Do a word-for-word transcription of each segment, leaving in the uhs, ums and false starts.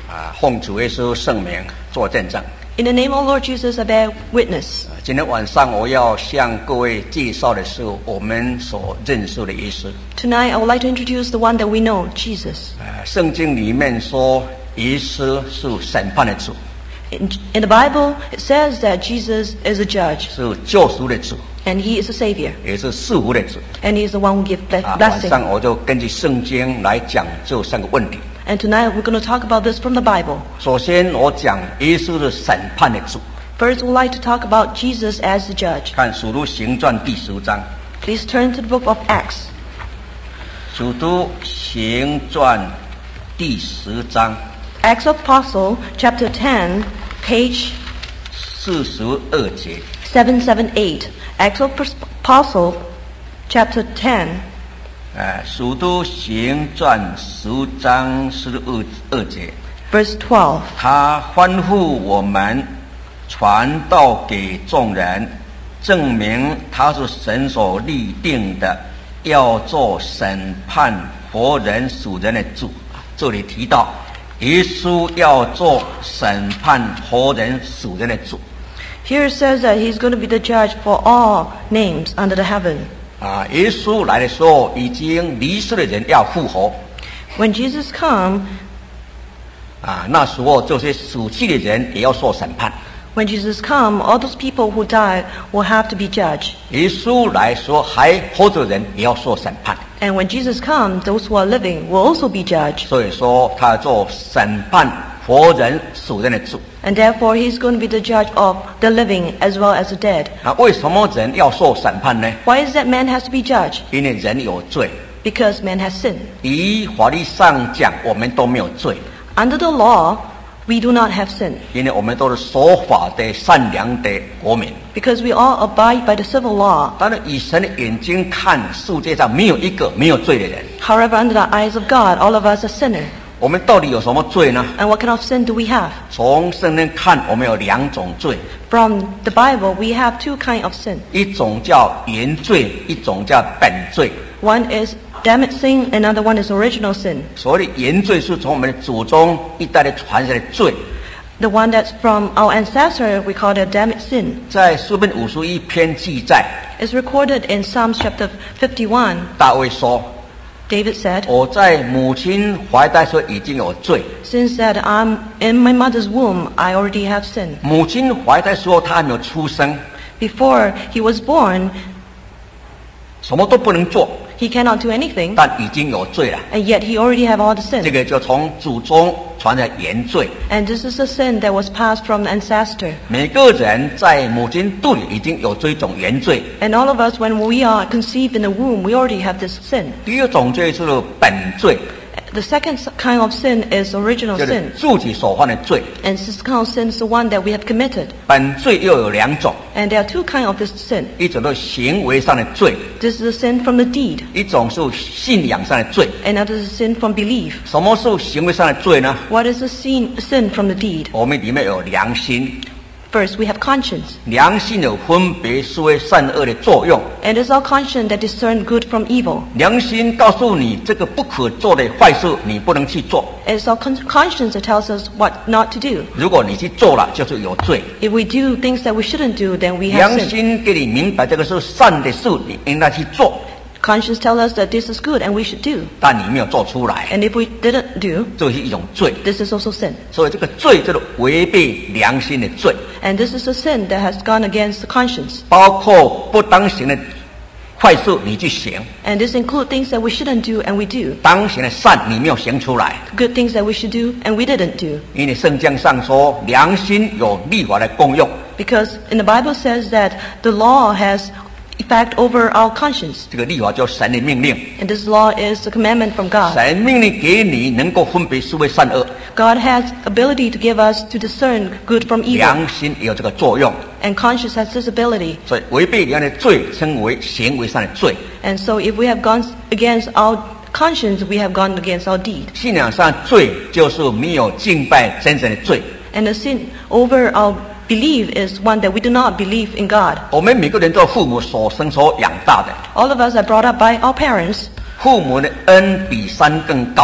啊，奉主耶稣圣名做见证。 In the name of Lord Jesus, I bear witness. 今天晚上我要向各位介绍的是我们所认识的耶稣。 Tonight, I would like to introduce the one that we know, Jesus. 呃，圣经里面说，耶稣是审判的主， In, in the Bible, it says that Jesus is a judge, 是救赎的主， and He is a Savior, 也是赐福的主。 and He is the one who gives 啊，晚 blessing. 上我就根据圣经来讲这三个问题。 And tonight, we're going to talk about this from the Bible. 首先，我讲耶稣是审判的主。 First, we'd like to talk about Jesus as the judge. 看《使徒行传》第十章， Please turn to the book of Acts. 《使徒行传》第十章 Acts of Apostle, chapter ten, page 四十二节。 seven seventy-eight. Acts of Apostle, chapter ten, 呃，《使徒行传》十章十二二节， verse twelve. 他吩咐我们传道给众人，证明他是神所立定的，要做审判活人属人的主。这里提到耶稣要做审判活人属人的主。 Here it says that He's going to be the judge for all names under the heaven. 啊，耶稣来的时候，已经离世的人要复活。 When Jesus comes, 啊，那时候这些死去的人也要受审判。 when Jesus comes, all those people who died will have to be judged. 耶稣来说，还活着的人也要受审判。 And when Jesus comes, those who are living will also be judged. 所以说，他做审判活人属人的主。 And therefore, He's going to be the judge of the living as well as the dead. 啊，为什么人要受审判呢？ Why is that man has to be judged? 因为人有罪。 Because man has sinned. 以法律上讲，我们都没有罪， Under the law, we do not have sin. 因为我们都是守法的善良的国民。 Because we all abide by the civil law. 当然，以神的眼睛看，世界上没有一个没有罪的人。 However, under the eyes of God, all of us are sinners. 我们到底有什么罪呢？ And what kind of sin do we have? 从圣经看，我们有两种罪， From the Bible, we have two kinds of sin. 一种叫原罪，一种叫本罪。 One is Adamic sin, another one is original sin. 所谓的原罪是从我们的祖宗一代的传下来的罪。 The one that's from our ancestor, we call it Adamic sin. 在诗篇五十一篇记载， It's recorded in Psalms chapter fifty-one. 大卫说 David said,：“ 我在母亲怀胎时已经有罪。 Since that I'm in my mother's womb, I already have sinned. 母亲怀胎时候，他还没有出生， Before he was born, 什么都不能做， he cannot do anything, 但已经有罪了。 and yet he already have all the 这 sin. 个就从祖宗传的原罪。 And this is a sin that was passed from the ancestor. 每个人在母亲肚里已经有这种原罪。 And all of us, when we are conceived in the womb, we already have this sin. 第二种罪是本罪， The second kind of sin is original 就是 sin. 自己所犯的罪。 And this kind of sin is the one that we have committed. 本罪又有两种， And there are two kinds of this sin. 一种是行为上的罪， This is a sin from the deed. 一种是信仰上的罪。 Another is a sin from belief. 什么是行为上的罪呢？ What is the sin, sin from the deed? 我们里面有良心， First, we have conscience. 良心有分别是为善恶的作用。 And it's our conscience that discerns good from evil. 良心告诉你这个不可做的坏事，你不能去做。 It's our con- conscience that tells us what not to do. 如果你去做了，就是有罪。 If we do things that we shouldn't do, then we have 良 sin. 心给你明白这个是善的事，你应该去做， Conscience tells us that this is good and we should do. 但你没有做出来， And if we didn't do, 这是一种罪。 this is also sin. 所以这个罪就是违背良心的罪， And this is a sin that has gone against the conscience. 包括不当行的坏事你去行， And this includes things that we shouldn't do and we do. 当行的善你没有行出来。 Good things that we should do and we didn't do. 因为圣经上说，良心有立法的功用。 Because in the Bible says that the law has effect over our conscience. 这个立法叫神的命令， And this law is the commandment from God. 神命令给你能够分别是非善恶， God has ability to give us to discern good from evil. 良心也有这个作用。 And conscience has this ability. 所以违背良心的罪称为行为上的罪。 And so if we have gone against our conscience, we have gone against our deed. 信仰上罪就是没有敬拜真神的罪。 And the sin over our belief is one that we do not believe in God. 我们每个人做父母所生所养大的， All of us are brought up by our parents. 父母的恩比山更高。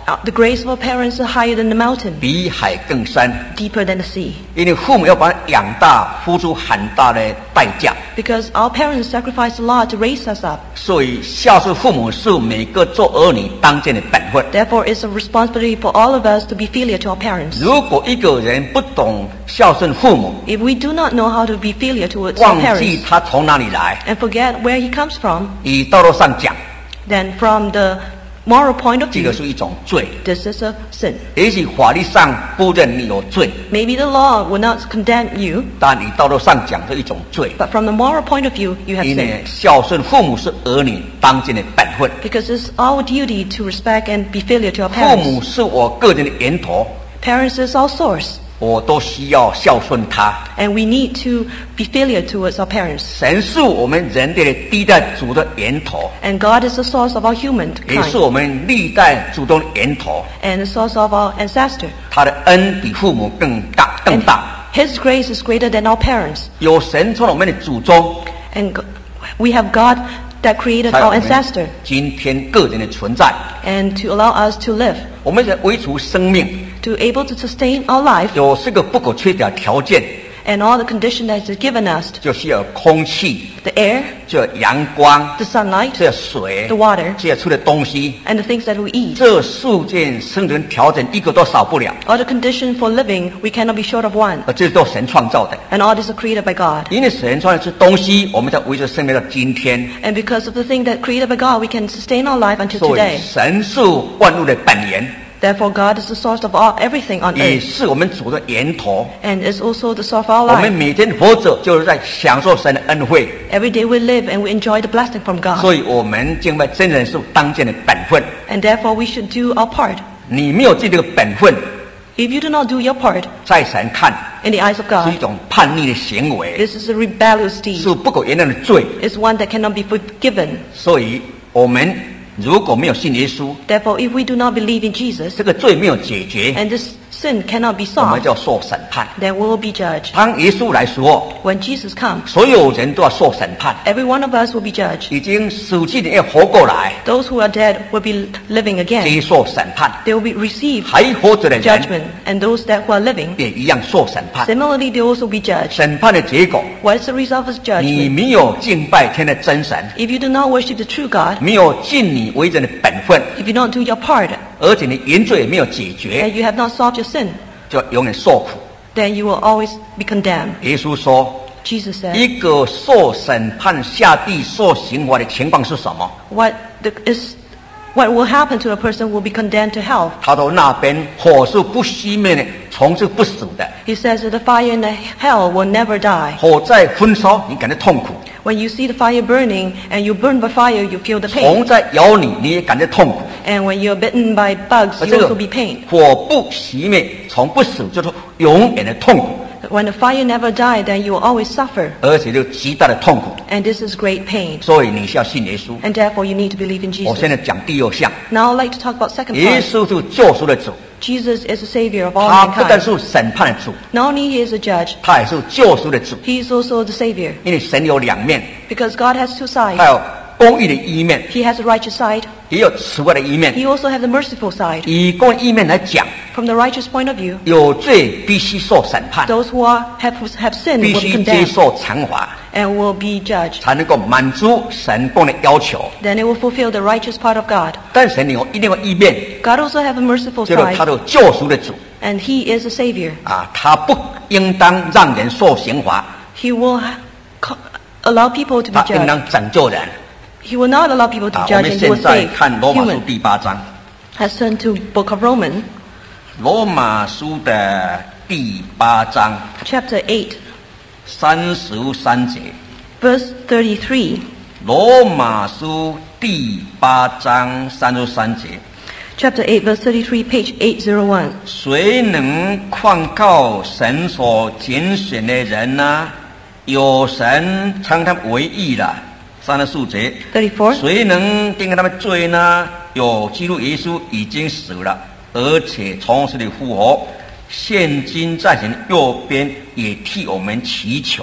Uh, the grace of our parents is higher than the mountain, 比海更深。 deeper than the sea. 因为父母要把他养大，付出很大的代价， Because our parents sacrificed a lot to raise us up. 所以孝顺父母是每个做儿女当尽的本分。 Therefore, it's a responsibility for all of us to be filial to our parents. 如果一个人不懂孝顺父母， If we do not know how to be filial towards our 忘记 parents 他从哪里来， and forget where he comes from, 以道德上讲， then from the moral point of 这 view, 个是一种罪。 this is a sin. 也许法律上不认你有罪， Maybe the law will not condemn you, 但以道德上讲是一种罪。 but from the moral point of view, you have 因 sinned. 为孝顺父母是儿女当尽的本分， Because it's our duty to respect and be filial to our 父母 parents. 是我个人的源头， Parents is our source, 我都需要孝顺他。 and we need to be filial towards our parents. 神是我们人类的第一代主的源头， And God is the source of our 也是 humankind 我们历代祖宗的源头。 and the source of our ancestor. 他的恩比父母更大更 And 大。 His grace is greater than our parents. 有神创了我们的祖宗， And go- we have God that created 才有 our 我们 ancestor 今天个人的存在。 and to allow us to live, 我们在维持生命， to able to sustain our life 有四个不可缺少条件， and all the condition that is given us, 就是要有空气， the air, 就要有阳光， the sunlight, 就要水， the water, 就要吃的东西。 and the things that we eat. 这四件生存条件一个都少不了， All the condition for living, we cannot be short of one. 而这都神创造的。 And all these are created by God. 因为神创造这东西，我们才维持生命到今天。 And because of the thing that created by God, we can sustain our life until 所以 today. 神是万物的本源， Therefore, God is the source of all everything on 也 earth 是我们主的源头。 and is also the source of our 我们 life. 每天活着就是在享受神的恩惠， Every day we live and we enjoy the blessing from God. 所以我们敬拜真人是当尽的本分。 And therefore, we should do our part. 你没有尽这个本分， If you do not do your part 在神看 in the eyes of 是一 God, 种叛逆的行为， this is a rebellious 是 deed. 不可原谅的罪。 It's one that cannot be forgiven. 所以我们如果没有信耶稣， Therefore, if we do not believe in Jesus 这个罪没有解决， and this sin cannot be 我们 solved, 就要受审判。 then we will be judged. 当耶稣来说， When Jesus comes, 所有人都要受审判。 every one of us will be judged. 已经死去的要活过来， Those who are dead will be living again. 接受审判； They will be received 还活着的人 judgment, and those that who are living, 也一样受审判。 similarly, they also be judged. 审判的结果， What is the result of this 你 judgment? 没有敬拜天的真神， If you do not worship the true God, 没有尽你为人的本分， if you don't do your part, 而且你原罪也没有解 and 决， you have not solved your sin, 就永远受苦。 then you will always be condemned. 耶稣说， Jesus said, 一个受审判下地受刑罚的情况是什么？ what the, is what will happen to a person who will be condemned to hell. 他说那边火是不熄灭的，虫是不死的， He says that the fire in the hell will never die. 火在焚烧，你感到痛苦； When you see the fire burning and you burn by fire, you feel the 虫 pain. 在咬你，你也感到痛苦。 And when you're bitten by bugs, 而 you 这个 also be pain. 火不熄灭，虫不死，就是永远的痛苦， When the fire never died, then you will always suffer. 而且就极大的痛苦。 And this is great pain. 所以你需要信耶稣。 And therefore, you need to believe in 我 Jesus. 现在讲第二项， Now I'd like to talk about second 耶 part. 稣是救赎的主， Jesus is the Savior of all 他不但 mankind. 是审判的主， Not only he is a judge, 他也是救赎的主。 he is also the Savior. 因为神有两面， Because God has two 他 sides. 有公义的一面， He has a righteous side. 也有慈爱的一面。 He also has the merciful side. 以公义的一面来讲， From the righteous point of view, 有罪必须受审判， those who are, have, have sinned 必 will be 须接 condemned 受惩罚， and will be judged. 才能够满足神公的要求。 Then it will fulfill the righteous part of God. 但神有另外一面， God also has a merciful 就是他 side, 的救赎的主 and he is a Savior. 啊，他不应当让人受刑罚， He will ha- co- allow people to be 他应 judged. 当拯救人。 He will not allow people to 啊， be 我 judged 们 and he 现 will 在 save 看罗马书 human. 第八章， Let's turn to Book of Romans, 罗马书的第八章 chapter eight, 三十三节。 verse thirty-three. 罗马书第八章三十三节， Chapter eight, verse thirty-three, page eight oh one. 谁能控告神所拣选的人呢？有神称他们为义了。三十四节， thirty-four. 谁能定他们罪呢？有基督耶稣已经死了，而且从死里复活，现今在神右边，也替我们祈求。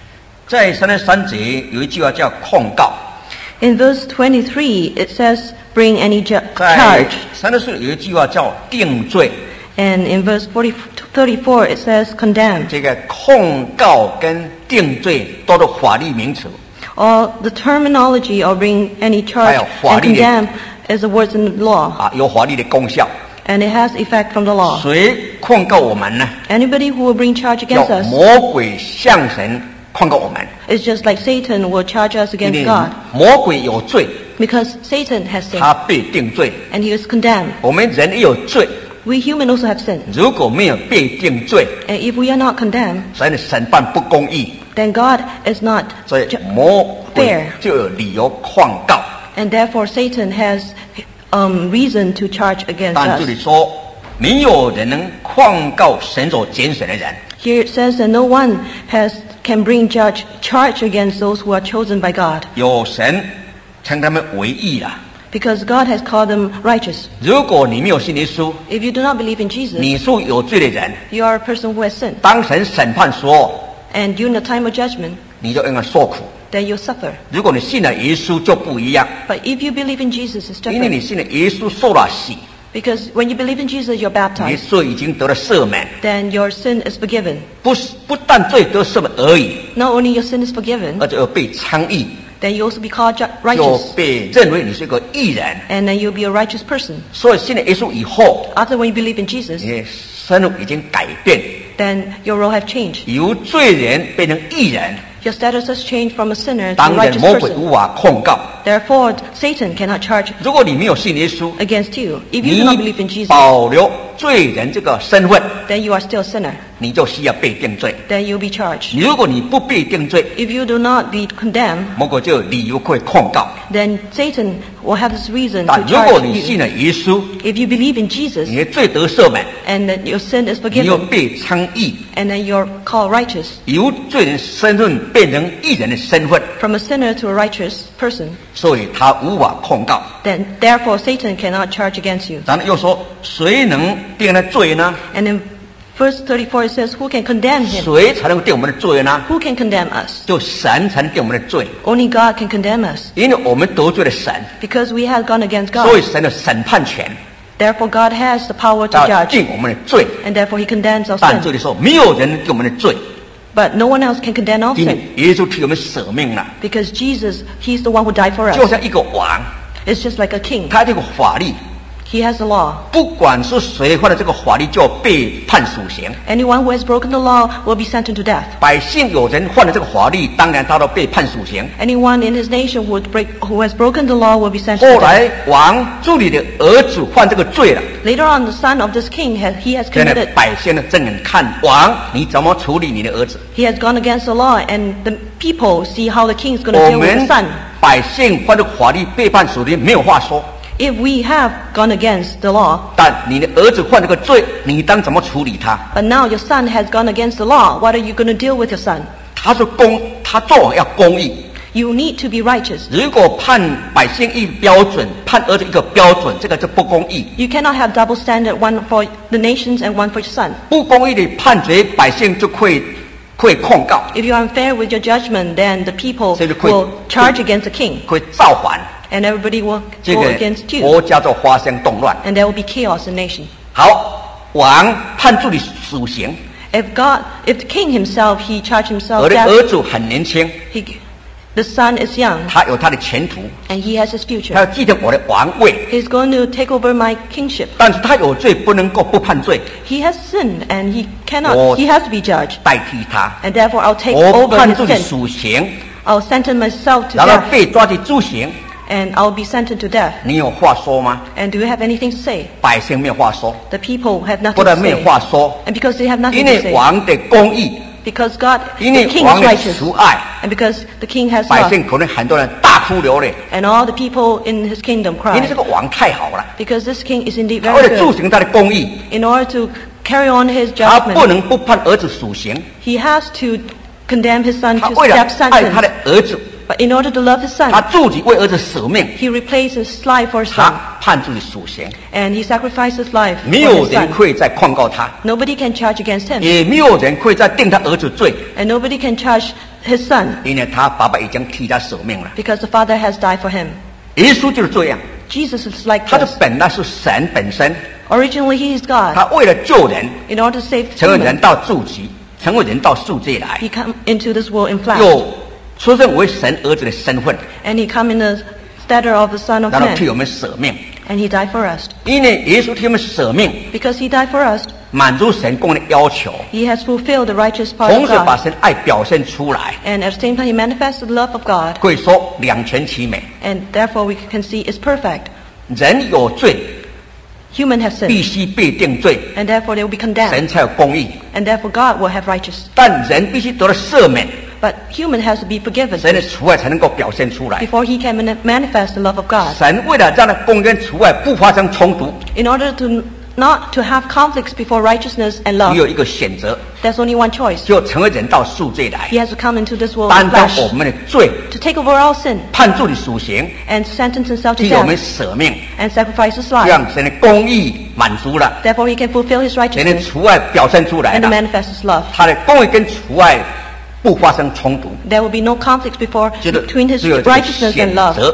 在三十三节有一句话叫控告， In verse twenty-three, it says, bring any ju- 在 charge. 神的书有一句话叫定罪， And in verse forty, thirty-four it says condemn. 这个控告跟定罪都是法律名词。 All the terminology of bring any charge 还有法 and 律的- condemn is the words in the law. 啊，有法律的功效。 And it has effect from the law. 谁控告我们呢？ Anybody who will bring charge 叫 against us 魔鬼向神控告我们， is just like Satan will charge us 因 against 为 God. 魔鬼有罪， Because Satan has sinned 他被定罪。 and he is condemned. 我们人也有罪， We human also have sinned. 如果没有被定罪， And if we are not condemned, 神的审判不公义， then God is not 所以 ju- 魔鬼 fair. 就有理由控告。 And therefore Satan has um, reason to charge against 但这里 us. 说，没有人能控告神所拣选的人。 Here it says that no one has can bring judge charge against those who are chosen by God. 有神称他们为义了。 Because God has called them righteous. 如果你没有信耶稣， If you do not believe in Jesus, 你是有罪的人。 you are a person who has sinned. 当神审判时候， And during the time of judgment, 你就应该受苦。 then you'll suffer. 如果你信了耶稣就不一样， But if you believe in Jesus, it's 因为你 different. 信了耶稣受了洗， Because when you believe in Jesus, you're 你 baptized. 罪已经得了赦免， Then your sin is forgiven. 不是不但罪得赦免而已， Not only your sin is forgiven, 而且要被称义， then you also be called ju- 就 righteous. 被认为你是一个义人。 And then you'll be a righteous person. 所以信了耶稣以后， After when you believe in Jesus, 你的生活已经改变， then your role have changed. 由罪人变成义人。 Your status has changed from a sinner to a 当然， righteous 魔鬼 person. 无法控告。 Therefore, Satan cannot charge 如果你没有信耶稣， against you. If you do not believe in 你 Jesus, 保留罪人这个身份， then you are still a sinner. 你就需要被定罪。 Then you'll be charged. 如果你不被定罪， If you do not be condemned, 魔鬼就有理由会控告。 then Satan will have this reason 但 to 如果 charge 你信 you. 了耶稣， If you believe in Jesus 你的罪得赦免， and that your sin is 你又 forgiven, 被称义， and then you're called righteous, 由罪人身份变成义人的身份， from a sinner to a righteous person, 所以他无法控告。 then therefore Satan cannot charge against you. 咱们又说，谁能定他罪呢？ And in verse thirty-four it says, who can condemn him? 谁才能定我们的罪呢？ Who can condemn us? 就神才能定我们的罪， Only God can condemn us. 因为我们得罪了神， Because we have gone against 所以 God. 神的审判权 Therefore God has the power to 要 judge. 定我们的罪。 And therefore He condemns our 但这 sin. 里说，没有人能定我们的罪， But no one else can condemn our 因为 sin. 耶稣替我们舍命了。 Because Jesus, He's the one who died for 就 us. 像一个王， It's just like a king. 他这个法律， He has the law. 不管是谁犯了这个法律，就要被判死刑。 Anyone who has broken the law will be sentenced to death. 百姓有人犯了这个法律，当然他都被判死刑。 Anyone in his nation who, would break, who has broken the law will be sentenced 后 to 来 death. 王助理的儿子犯这个罪了， Later on, the son of this king, has, he has 现在 committed, 百姓呢正眼看王你怎么处理你的儿子。 he has gone against the law, and the people see how the king is going to 我 deal with 们 the son. 百姓犯这个法律被判死刑，没有话说。 If we have gone against the law, 但你的儿子犯这个罪，你当怎么处理他？ but now your son has gone against the law, what are you going to deal with your son? 他是公，他做王要公义。 You need to be righteous. 如果判百姓一标准，判儿子一个标准，这个就不公义。 You cannot have double standard, one for the nations and one for your son. 不公义的判决，百姓就会会控告， If you are unfair with your judgment, then the people 所以就会 will charge against the king, 会造反， and everybody will 这 go 个 against you, 国家就发生动乱。 and there will be chaos in the nation. 好，王判处你死刑， If God, if the king himself, he charged 我 himself 的 death, 儿子很年轻， he, the son is young, 他有他的前途， and he has his 他 future. 要继承我的王位， He's going to take over my kingship. 但是他有罪，不能够不判罪， He has sinned, and he cannot, Oh. he has to be judged. 代替他。 And therefore I'll take 我 over 判 his 处你 sin. 死刑， I'll sentence myself to 然后 death, 被抓去诛刑， and I'll be sentenced to death. 你有话说吗？ And do you have anything to say? 百姓没有话说， The people have 不 nothing 但 to 没有 say. 话说， And because they have 因 nothing to 为 say, 王的公义， because God, 因 the 为 king 王 is 的 righteous, 慈爱， and because the king has 百 love, 姓可能很多人大哭流泪， and all the people in his kingdom 因为这 cry. 个王太好了， Because this king is indeed 他为 very 了遵 good. 行他的公义， In order to carry on his 他不 judgment, 能不判儿子死刑， he has to condemn his son 他 to 为了 death 爱他的 sentence. 儿子， But in order to love his 他 son, 自己为儿子舍命， he replaced his life for his 他 son, 判处你死刑， and he sacrificed his life 没 for 有 his 人 son. 可以再控告他， Nobody can charge against him, 也没有人可以再定他儿子罪， and nobody can charge his son, 因为他爸爸已经替他舍命了。 because the father has died for him. 耶稣就是这样， Jesus is like 他就 this. 本来是神本身， Originally, he is God. 他为了救人， In order to save 成为人 humans, 到筑基，成为人到世界来， he come into this world in flesh. 又出生为神儿子的身份， And he come in the stature of the Son of 然后替 Man. 我们舍命。 And he died for us. 因为耶稣替我们舍命， Because he died for us, 满足神公的要求， he has fulfilled the righteous part 同 of 时把 God. 神爱表现出来， And at the same time, he manifests the love of God. 可以说两全其美。 And therefore, we can see it's perfect. 人有罪， Human has 必 sinned. 须被定罪， And therefore, they will be 神 condemned. 才有公义。 And therefore, God will have righteous. 但人必须得到赦免， But human has to be forgiven 神的除爱才能够表现出来。 before he can mani- manifest the love of God. 神为了让那公跟除爱不发生冲突， In order to not to have conflicts before righteousness and 只 love, 有一个选择， there's only one choice. 就成为人到世界来， He has to come into this world 担 in 当 flesh 我们的罪， to take over our sin 判住你属刑， and sentence himself to 替我们 death 舍命， and sacrifice his life. 让神的公义满足了， Therefore, he can fulfill his 神的 righteousness 除爱表现出来 and to 了， manifest his love. 他的公义跟除爱不发生冲突， There will be no conflict before 就是 between his 只有这个 righteousness 选 and love. 择，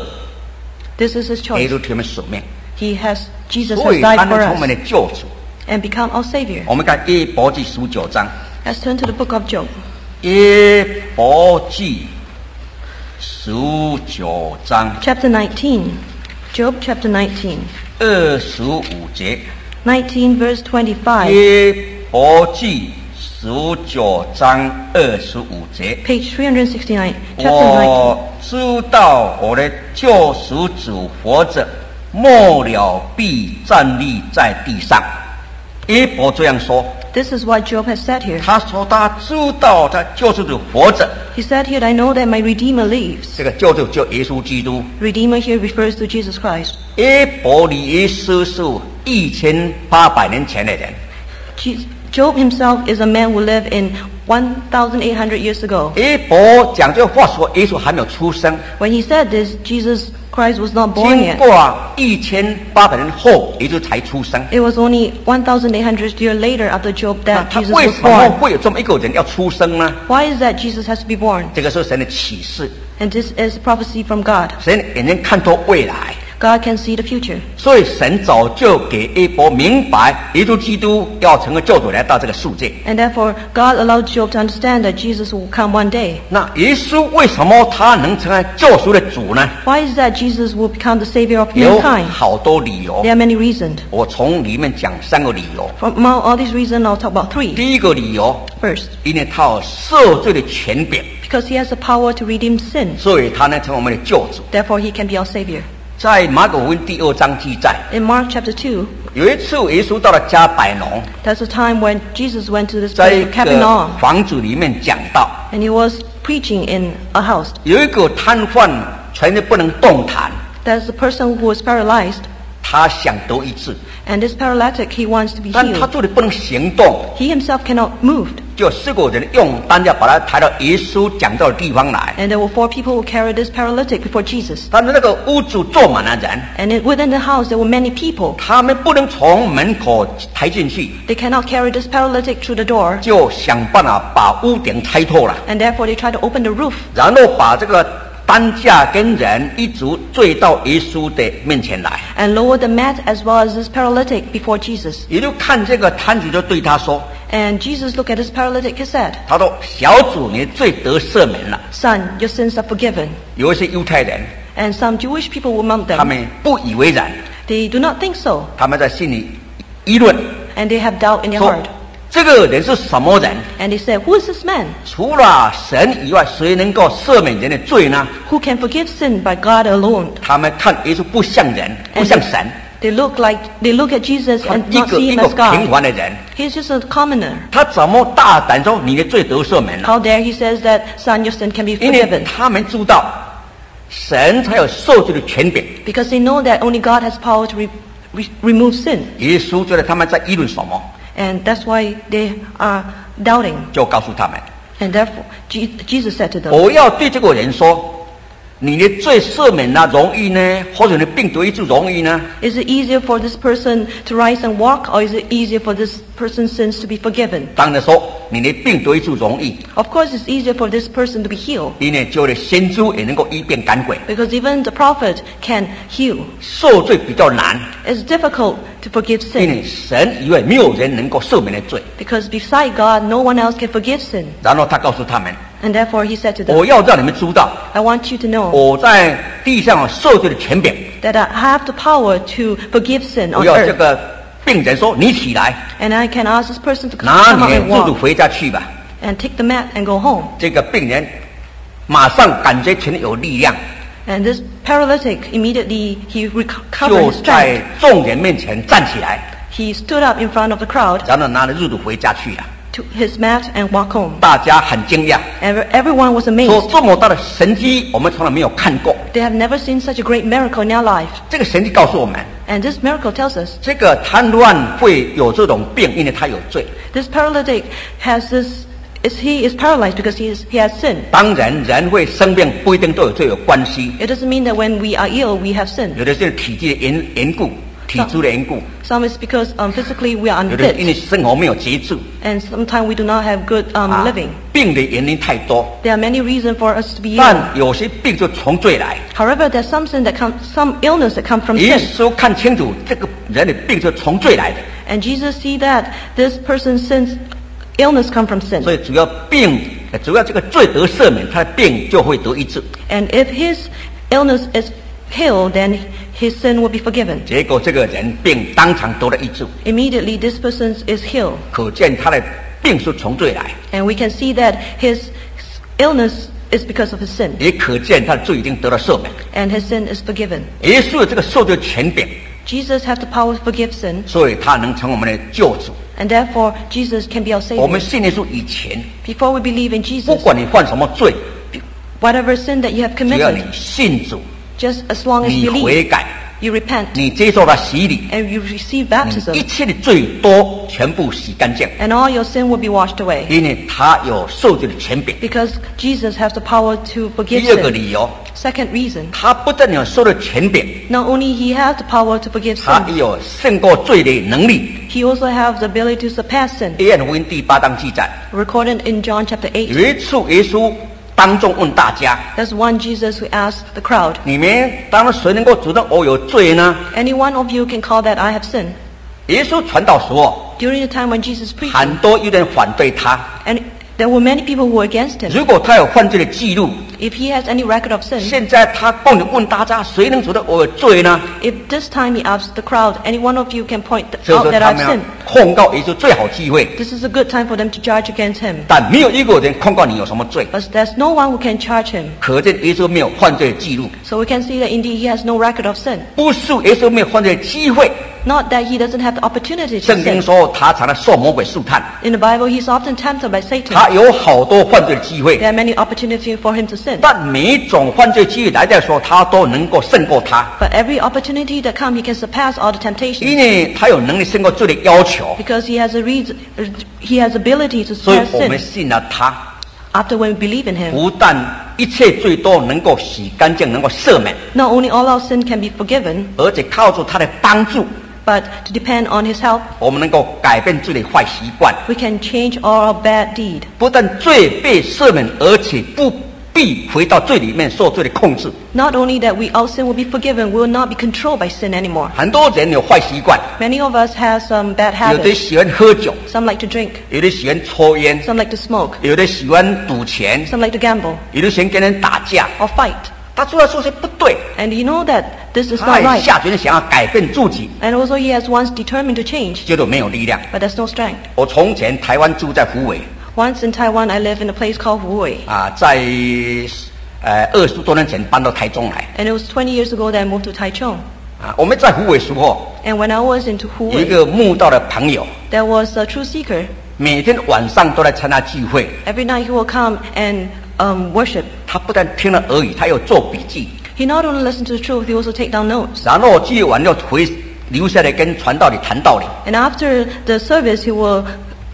This is his 耶 choice. 稣替我们舍命， He has Jesus 所 has 以他 died 能 for 成我们 us 的救主。 and become our savior. 我们看约伯记十九章， Let's turn to the book of Job. 约伯记十九章 Chapter nineteen. Job chapter nineteen. 二十五节， nineteen verse twenty-five. 约伯记十九章二十五节。 Page three sixty-nine. Chapter nineteen. 我知道我的救赎主活着，末了必站立在地上。约伯这样说， This is what Job has said here. 他说他知道他救赎主活着， He said here, I know that my Redeemer lives. 这个救赎就耶稣基督。 Redeemer here refers to Jesus Christ. 约伯离耶稣是一千八百年前的人， Je- Job himself is a man who lived in one thousand eight hundred years ago. 约伯讲这话说耶稣还没有出生， When he said this, Jesus Christ was not born 经 yet. 过一千八百年后，耶稣才出生。 It was only one thousand eight hundred years later after Job 那 that 他 Jesus 为 was 什么 born. 会有这么一个人要出生呢？ Why is that Jesus has to be born? 这个是神的启示， And this is prophecy from God. 神眼睛看透未来， God can see the future. 所以神早就给约伯明白，耶稣基督要成为救主来到这个世界。 And therefore, God allowed Job to understand that Jesus will come one day. 那耶稣为什么他能成为救赎的主呢？ Why is that Jesus will become the Savior of 有 mankind? 好多理由 There，are many reasons. 我从里面讲三个理由。 From among all these reasons, I'll talk about three. 第一个理由， First, 因为他有赦罪的权柄， because he has the power to redeem sin. 所以他能成为我们的救主。 Therefore, he can be our Savior. 在马可福音第二章记载， In Mark chapter two, 有一次耶稣到了加百农， that's the time when Jesus went to this 在 place 一 of 个 Capernaum, 房子里面讲道， and he was preaching in a house. 有一个瘫痪，全身不能动弹， There's a person who was paralyzed, 他想得医治， and this paralytic, he wants to be 但他 healed. 这里不能行动， He himself cannot move. 就四个人用担架把他抬到耶稣讲道的地方来。 And there were four people who carried this paralytic before Jesus. 但是那个屋主坐满了人， And in, within the house, there were many people. 他们不能从门口抬进去， They cannot carry this paralytic through the door, 就想办法把屋顶拆透了， and therefore they tried to open the roof 然后把这个担架跟人一足坠到耶稣的面前来。 and lower the mat as well as this paralytic before Jesus. 也就看这个摊主就对他说 And Jesus looked at this paralytic, he said, 他说小主你的罪得赦免了。 Son, your sins are forgiven. 有一些犹太人 And some Jewish people were among 他 them. 们不以为然， They do not think so, 他们在心里议论 and they have doubt in their 说 heart. 这个人是什么人？ And they said, Who is this man? 除了神以外，谁能够赦免人的罪呢？ Who can forgive sin but God alone? 他们看耶稣不像人，不 And 像神， they look like they look at Jesus 他 and 一 not 个 see 一 him 个 as 平 God. 凡的人， He's just a commoner. 他怎么大胆说你的罪得赦免了？ How dare he says that, Son, your sin can be 因为 forgiven? 他们知道神才有受罪的权柄。 Because they know that only God has power to re- re- remove sin. 耶稣觉得他们在议论什么， And that's why they are doubting. 就告诉他们： And therefore, Je- Jesus said to them, 我要对这个人说， 你的罪赦免呢容易呢，或者你病得医治容易呢？ Is it easier for this person to rise and walk, or is it easier for this person's sins to be forgiven? 当然说，你的病得医治容易， Of course, it's easier for this person to be healed, 因为就连先知也能够医病赶鬼。 because even the prophet can heal. 受罪比较难， It's difficult to forgive 因为 sin, 神以外没有人能够赦免的罪。 because beside God, no one else can forgive sin. 然后他告诉他们， And therefore, he said to 我 them, 要让你们知道， I want you to know 我在地上有受罪的权柄。 that I have the power to forgive sin 我 on 要这 earth. 个病人说：“你起来， And I can ask this person to 拿 come 你 out 的 and 日主 walk 回家去吧。 and take the mat and go home. ” 这个病人马上感觉全有力量， And this paralytic, immediately he recovered 就 his 在 strength. 众人面前站起来， He stood up in front of the crowd, 然后拿着日主回家去了。 took his mat and walked home. 大家很惊讶， Ever- Everyone was 说 amazed. 这么大的神迹，我们从来没有看过。 They have never seen such a great miracle in their life. 这个神迹告诉我们， And this miracle tells us 这个瘫痪会有这种病，因为他有罪。 this paralytic has this, is he is paralyzed because he, is, he has sin. 当然，人会生病不一定都有罪有关系， It doesn't mean that when we are ill, we have sin. 有的是体质的缘缘故、体质的缘故， Some is because um, physically we are 有的是因为 unfit. 生活没有节制。 And sometimes we do not have good um, 啊 living. 病的原因太多， There are many reasons for us to be ill. 但有些病就从罪来。 However, there's some sin that come, some illness that come from 耶 sin. 稣看清楚这个人的病是从罪来的， And Jesus see that this person's sins, illness come from sin. 所以主要病，呃主要这个罪得赦免，他的病就会得医治。 And if his illness is healed, then his sin will be forgiven. 结果这个人病当场得了医治， Immediately, this person is healed. 可见他的病是从罪来， And we can see that his illness is because of his sin. 也可见他的罪已经得了赦免。 And his sin is forgiven. 耶稣有这个受罪权柄， Jesus has the power to forgive sin. 所以他能成为我们的救主。 And therefore, Jesus can be our 我们 Savior. 信耶稣以前， Before we believe in 不 Jesus, 管你犯什么罪， whatever sin that you have 只要你 committed, 信主， just as long as 你 you 悔 believe, 改， you repent, 你接受了洗礼， and you receive 你 baptism, 一切的罪都全部洗干净， and all your sin will be washed away. 因为他有受罪的权柄。 Because Jesus has the power to forgive 第二个 sin. 理由， Second reason, 他不但有受的权柄， not only he has the power to forgive 他 sin, 也有胜过罪的能力。 he also has the ability to surpass sin. 约翰福音第八章记载， Recorded in John chapter 有 eight, 一次耶稣当众问大家 there's one Jesus who asked the crowd, 你们当然谁能够指证我有罪呢？ any one of you can call that I have sinned. 耶稣传道时候， During the time when Jesus preached, 很多有人反对他。 and there were many people who were against him. 如果他有犯罪的记录， If he has any record of sin, 现在他共同问大家，谁能指证我有罪呢？ if this time he asks the crowd, any one of you can point 所以 out 说 that 他 I've 们要 sinned, 控告耶稣最好机会， this is a good time for them to judge against him. 但没有一个人控告你有什么罪， But there's no one who can charge him. 可见耶稣没有犯罪的记录， So we can see that indeed he has no record of sin. 不是耶稣没有犯罪的机会。 Not that he doesn't have the opportunity to 圣经 sin. 说他常常受魔鬼试探， In the Bible, he's often tempted by Satan. 他有好多犯罪的机会， There are many opportunities for him to sin. 但每一种犯罪机会来的时候，他都能够胜过他， But every opportunity that comes, he can surpass all the 因 temptations. 为他有能力胜过罪的要求， Because he has a reason, he has ability to 所以 surpass 我们 sin. 信了他， After when we believe in him, 不但一切罪都能够洗干净，能够赦免， not only all our sin can be forgiven, 而且靠着他的帮助， but to depend on his help, 我们能够改变自己的坏习惯， we can change all our bad deed. 不但罪被赦免，而且不必回到罪里面受罪的控制。 Not only that we our sin will be forgiven, we will not be controlled by sin anymore. 很多人有坏习惯， Many of us have some bad 有的 habits. 喜欢喝酒， Some like to drink, 有的喜欢抽烟， some like to smoke, 有的喜欢赌钱， some like to gamble 有的喜欢跟人打架。 or fight. 他做的事情不对， And you know that this is 他 not 也 right. 下决心想要改变自己， And also he has once determined to change, 结果没有力量。 but there's no strength. 我从前台湾住在虎尾 Once in Taiwan, I lived in a place called Wuwei. 啊，在呃二十多年前搬到台中来 And it was twenty years ago that I moved to Taichung. 啊。我们在虎尾时候 And when I was into 有一 Wuwei, 个慕道的朋友， there was a truth seeker. 每天晚上都来参加聚会。 Every night he will come and um, worship. 他不但听了而已，他又做笔记， He not only listened to the truth, he also take down notes. 然后聚会完又回留下来跟传道里谈道理。 And after the service, he will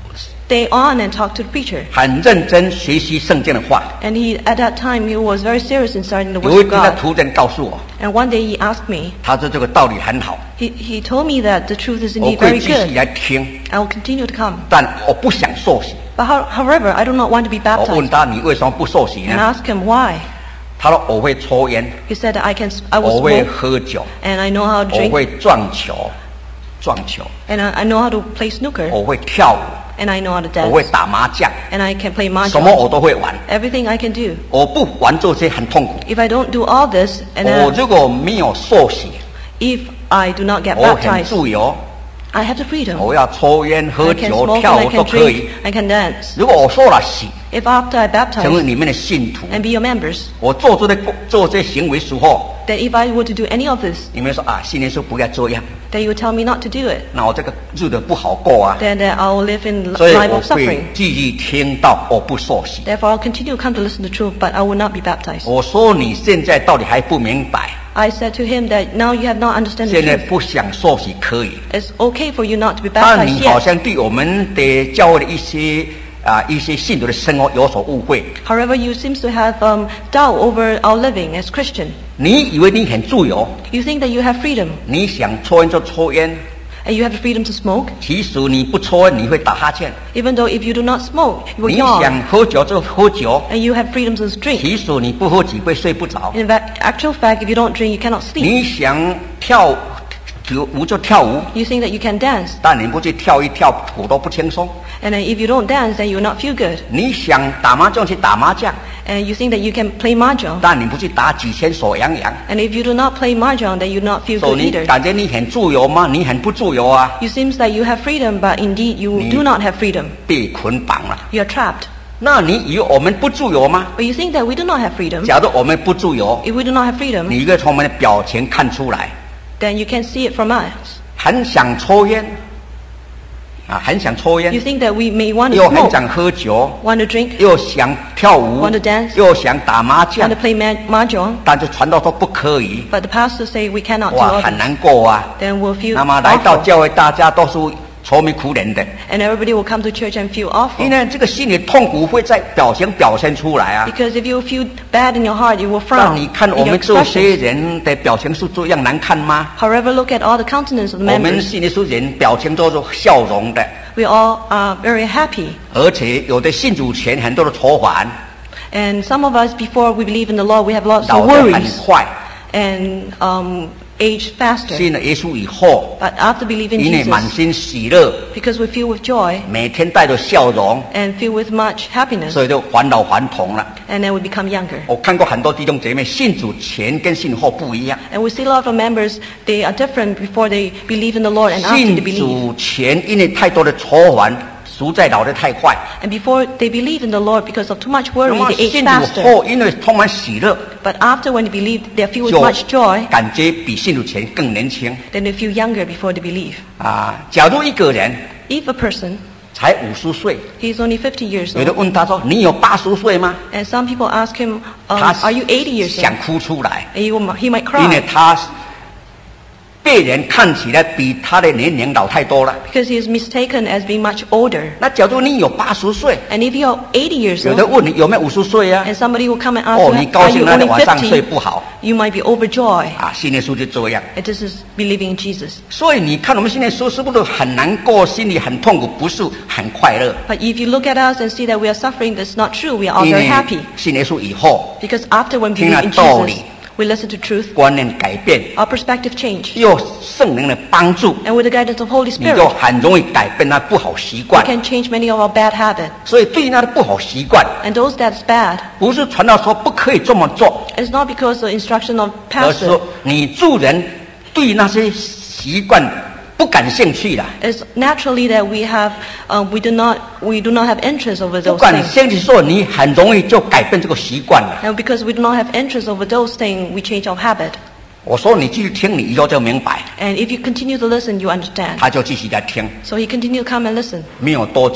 stay on and talk to the preacher. 很认真学习圣经的话。 And he, at that time, he was very serious in studying the 有 Word 一 of 天，他 God. 突然告诉我， And one day he asked me, 他说这个道理很好， he, he told me that the truth is 我 indeed 会 very 继续 good. 来听， I will continue to come. 但我不想受洗。 But how, however, I do not want to be 我问 baptized. 他你为什么不受洗 And 呢？ asked him why. 他说我会抽烟， He said that I can, I 我 will 会 smoke, 喝酒， and I know how to 我 drink, 会撞球，撞球， and I, I know how to play snooker, 我会跳舞， and I know how to 我会 dance, 打麻将， and I can play 什么 mahjong. 我都会玩。 Everything I can do. 我不玩这些很痛苦。 If I don't do all this, and 我 uh, 如果没有受洗， if I do not get 我很 baptized, 自由， I have the freedom. 我要抽烟、喝 I can 酒、 smoke 跳 and I 舞都 can 可以 drink, I can dance. 如果我受了洗， If after I 成为 baptize 你们的信徒， and be your members, 我做这些做这些行为时候， that if I were to do any of this, 你们说啊，信耶稣不要这样， that you would tell me not to do it, 那我这个日子不好过啊。 then uh, I will live in 所以 life 我 of suffering. 会继续听到我不受洗。 Therefore, I'll continue to come to listen to truth, but I will not be baptized. 我说你现在到底还不明白， I said to him that now you have not understood the 现在 truth. 不想受洗可以， It's okay for you not to be 但 baptized 你好 yet. 像对我们的教会的一些啊一些信徒的生活有所误会。 However, you seem to have um, doubt over our living as Christian. 你以为你很自由， You think that you have freedom, 你想抽烟就抽烟， and you have the freedom to smoke, 其实你不抽烟你会打哈欠； even though if you do not smoke, you will 你 yawn, 想喝酒就喝酒， and you have freedom to drink. 其实你不喝几杯睡不着； In fact, actual fact, if you don't drink, you cannot sleep. 你想跳跳舞就跳舞， You think that you can dance, 但你不去跳一跳，骨头不轻松； and then if you don't dance, then you will not feel good. 你想打麻将去打麻将， And you think that you can play mahjong, 但你不去打几圈手痒痒。 and if you do not play mahjong, then you will not feel 所 good 以你 either. 感觉你很自由吗？你很不自由啊， You seems that you have freedom, but indeed you Ni- do not have freedom. 被捆绑了。 You are trapped. 那你以为我们不自由吗？ But you think that we do not have freedom. 假如我们不自由， If we do not have freedom, 你可以从我们的表情看出来， then you can see it from us. 很想抽烟，啊，很想抽 You 烟， think that we may want to 又很 smoke, 想喝酒， want to drink, 又想跳舞 Want to dance， 又想打麻将 want to，play ma- mahjong, 但是传道说不可以， but the pastor say we cannot do 哇， all 很 this. 难过啊。 Then we'll feel 那么来到 awful, 教会，大家都是愁眉苦脸的， and everybody will come to church and feel 因 awful. 为这个心里痛苦会在表情表现出来啊。 Because if you feel bad in your heart, you will 让 frown 你看 in 我 your 们这些 expressions. 人的表情是这样难看吗？ However, look at all the countenance of the 我们 members. 信耶稣人表情都是笑容的， We all are very happy. 而且有的信主前很多的愁烦， And some of us, before we believe in the Lord, we have lots 老 of 得很 worries 快。 and um, age faster. 信了耶稣以后， But after believing 因为满 Jesus, 心喜乐， because we feel with joy 每天带着笑容， and feel with much happiness, 所以就返老还童了。 and then we become younger. 我看过很多弟兄姐妹，信主前跟信后不一样。 And we see a lot of members, they are different before they believe in the Lord and after 信 they believe. 主前因为太多的愁烦，实在老得太快。 And before they believe in the Lord, because of too much 那 worry, 么 they age 信主 faster. 后，因为充满喜乐， But after when they believe, they feel with 就 much joy, 感觉比信主前更年轻 then they feel younger before they believe. 啊。假如一个人 If a person, 才五十岁， he's only fifty years 有人 old, 问他说：“你有八十岁吗 and some people ask him, um, 他 are you eighty years 想 old? 哭出来， And he, will, he might 因为 cry 他被人看起来比他的年龄老太多了。 because he is mistaken as being much older. 那假如你有八十岁， And if you're eighty years 有人 old, 问你有没有五十岁啊？ and somebody will come and ask 哦， you, 你高 are 兴 you 那 only 晚上睡 fifty? 不好 You might be overjoyed. 啊。信耶稣就这样， And this is believing in Jesus. 所以你看我们现在说是不是很难过，心里很痛苦，不是很快乐？ But if you look at us and see that we are suffering, that's not true. We are all 因 very 为 happy. 信耶稣以后， Because after when we 听了 believe in 道理 Jesus, we listen to truth, 观念改变， our perspective change. 又圣灵的帮助， And with the guidance of Holy 你就 Spirit, 很容易改变那不好习 we 惯。 can change many of our bad habits. 所以对于那个不好习惯， And those that's bad, 不是传道说不可以这么做， it's not because of instruction of 而是 pastor. 说你做人对那些习惯不感兴趣了。 It's naturally that we have, um, we do not, we do not have interest over 不 those 管你 things. 兴趣做，你很容易就改变这个习惯了。 And because we do not have interest over those things, we change our habit. 我说你继续听，你以后就明白。 And if you continue to listen, you understand. 他就继续在听， So he continued to come and listen. 没有多久，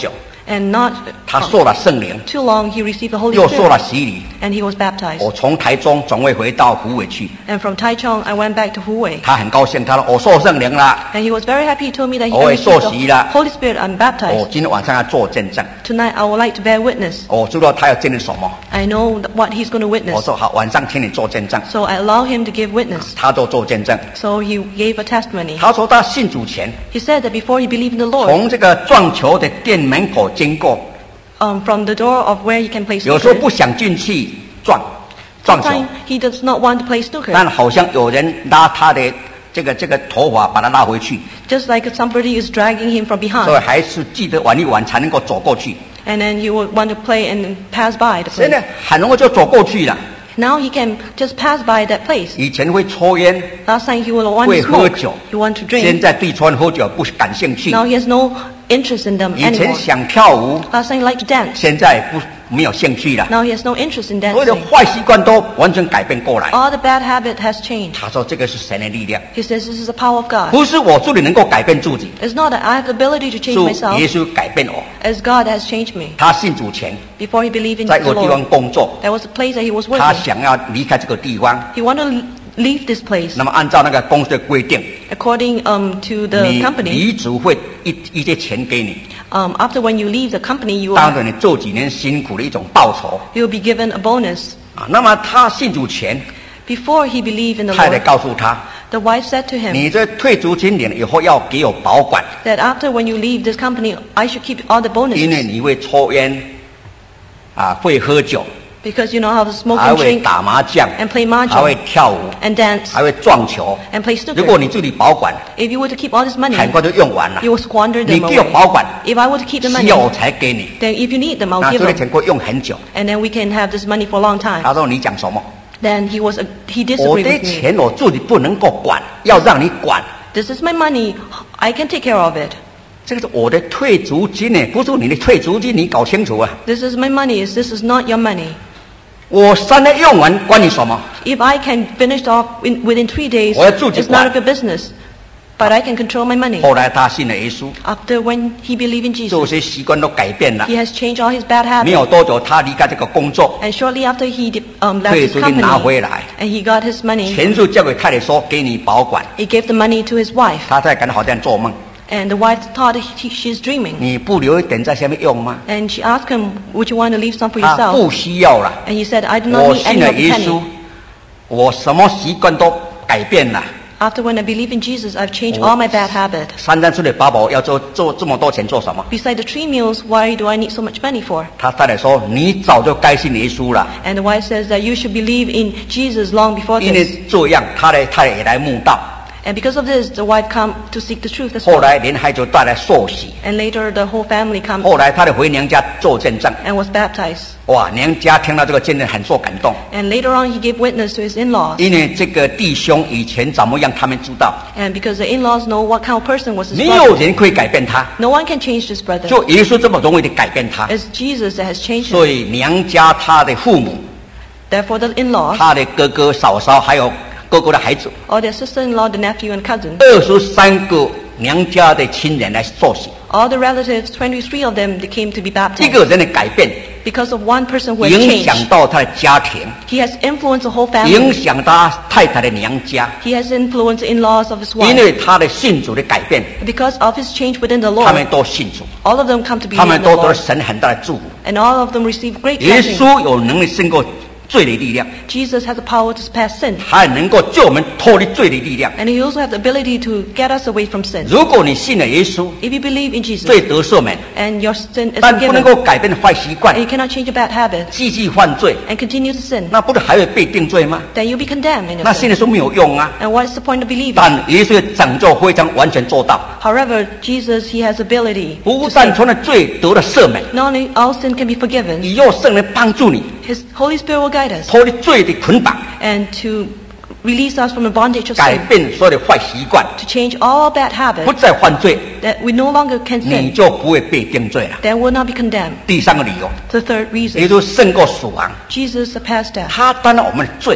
And not 他受了圣灵， too long, he received the Holy 又受了 Spirit, 洗礼。 and he was baptized. 我从台中总会回到虎尾去， And from Taichung, I went back to Huwei. 他很高兴，他说我受圣灵了， And he was very happy. He told me that he 我也 received 受洗了。 the Holy Spirit. I'm 我 baptized. 今天晚上要做见证， Tonight, I would like to bear witness. 我知道他要见证什么。 I know that what he's going to 我 witness. 说好，晚上请你做见证， So I allow him to give witness. 他就做见证。 So he gave a testimony. 他说他信主前， He said that before he believed in the Lord, 从这个撞球的店门口经过， um, from the door of where he can play 有时候 snooker, 不想进去撞撞球， sometimes he does not want to play snooker. 但好像有人拉他的这个这个头发，把他拉回去， Just like somebody is dragging him from 所以 behind. 还是记得玩一玩才能够走过去。 And then he would want to play and pass by the 现 place. 在很容易就走过去了。 Now he can just pass by that place. 以前会抽烟， Last time he would want 会 to 喝 smoke. 酒， He want to 现 drink. 在对抽烟喝酒不感兴趣。 Now he has no interest in them 以前 anymore. 想跳舞， Last time he liked to dance. 现在不没有兴趣了。 Now he has no interest in 所有的 dancing. 坏习惯都完全改变过来。 All the bad habit has changed. 他说这个是神的力量， He says this is the power of God. 不是我自己能够改变自己， It's not that I have the ability to 是 change myself. 耶稣改变我。 As God has changed me. 他信主前， Before he believed in 在 the 一个地方 Lord, 工作， there was a place that he was 他 working. 想要离开这个地方。 He wanted to leave this place. 那么按照那个公司的规定， According um, to the 你 company, 离职会一一些钱给你， um, after when you leave the company, you 当 will, 着你做几年辛苦的一种报酬 you will be given a bonus. 啊。那么他信主前， Before he believed in the 太太 Lord, 告诉他， the wife said to him 你这退租金领了以后要给我保管， that after when you leave this company, I should keep all the 因为 bonuses 你会抽烟，啊，会喝酒， because you know how to smoke 还 and 会 drink 打麻将， and play 还会 mahjong 跳舞， and dance 还会撞球。 and play 如果 snooker. 你自己保管， If you were to keep all this money, 很快就用完了。 you will squander 你 them 给我 away. 保管， If I were to keep the 需 money, 要我才给你。 then if you need them, I'll 那 give 这个 them. 钱会用很久。 And then we can have this money for a long time. 他说你讲什么？ Then he was, he 我 disagreed 的 with me. 钱我自己不能够管，要让你管。 This is my money. I can take care of it. 这个是我的退租金呢，不是你的退租金，你搞清楚啊！ This is my money. This is not your money. 我三天用完，关你什么？ If I can finish it off in, within three days, 我要自己 it's 管。 none of your business. But I can control my money. 后来他信了耶稣， After when he believed in 这 Jesus, 些习惯都改变了 he。has changed all his bad 没 habits. 有多久，他离开这个工作， And shortly after he did, um, left 退 his 租金拿 company 回来， and he got his money, 钱就交给太太说给你保管。 he gave the money to his wife. 他太太感到好像做梦， And the wife thought he, she's dreaming. 你不留一点在下面用吗？ And she asked him, would you want to leave some for 他 yourself? 不需要了。 And he said, I do not 我 need 信 any 了 of the 耶稣 penny.， 我什么习惯都改变了。 After when I believe in Jesus, I've changed all my bad habits. 三餐吃的饱饱，要做做这么多钱做什么？ Besides the three meals, why do I need so much money for? 他太太说：“你早就该信耶稣了， And the wife says that you should believe in Jesus long before 因为 this. 这样，他的太太也来慕道。 And because of this, the wife come to seek the truth as 后 well. 来连孩子带来受洗， And later the whole family come 后来他的回娘家做见证。 and was baptized. 哇，娘家听到这个见证很受感动， And later on he gave witness to his in-laws. 因为这个弟兄以前怎么样，他们知道， And because the in-laws know what kind of person was his 没有 brother. 人可以改变他， No one can change this brother. 就耶稣这么容易的改变他。 It's Jesus that has changed 所 him. 以娘家他的父母、 Therefore the in-laws, 他的哥哥、嫂嫂，还有哥哥的孩子， or their sister-in-law, the nephew and cousin, 二十三个娘家的亲人来受洗。 all the relatives, twenty-three of them, they came to be 一 baptized. 个人的改变， Because of one person who has 影响 changed. 到他的家庭， He has influenced the whole 影 family. 响他太太的娘家， He has influenced the in-laws of his 因 wife. 为他的信主的改变， Because of his change within the 他们 Lord, 都信主， all of them come to 他 believe 们 in the 都得 Lord. 神很大的祝福。 And all of them receive great 耶 blessing. 稣有能力胜过罪的力量， Jesus has the power to surpass sin. 他能够救我们脱离罪的力量。 And he also has the ability to get us away from sin. 如果你信了耶稣， If you believe in Jesus 罪得赦免， and your sin is 但不能 forgiven, 够改变坏习惯 and，you cannot change your bad habits 继续犯罪， and continue to sin, 那不是还会被定罪吗？ then you'll be condemned in 那 your 信 sin. 的时候没有用啊。 And what is the point of believing? 但耶稣的拯救非常完全做到， However, Jesus, he has ability 不 to 但 save. 从了罪得了赦免， Not only all sin can be forgiven, 以后圣灵帮助你 his Holy Spirit will guide us 脱离罪的捆绑， and to release us from the bondage of 改 sin, 变所有的坏习惯， to change all bad 不 habits, 再犯罪， that we no longer can 你 sin, 就不会被定罪了。 then we'll not be condemned. 第三个理由， The third 耶 reason, 稣胜过死亡， Jesus surpassed death. 他担了我们的罪，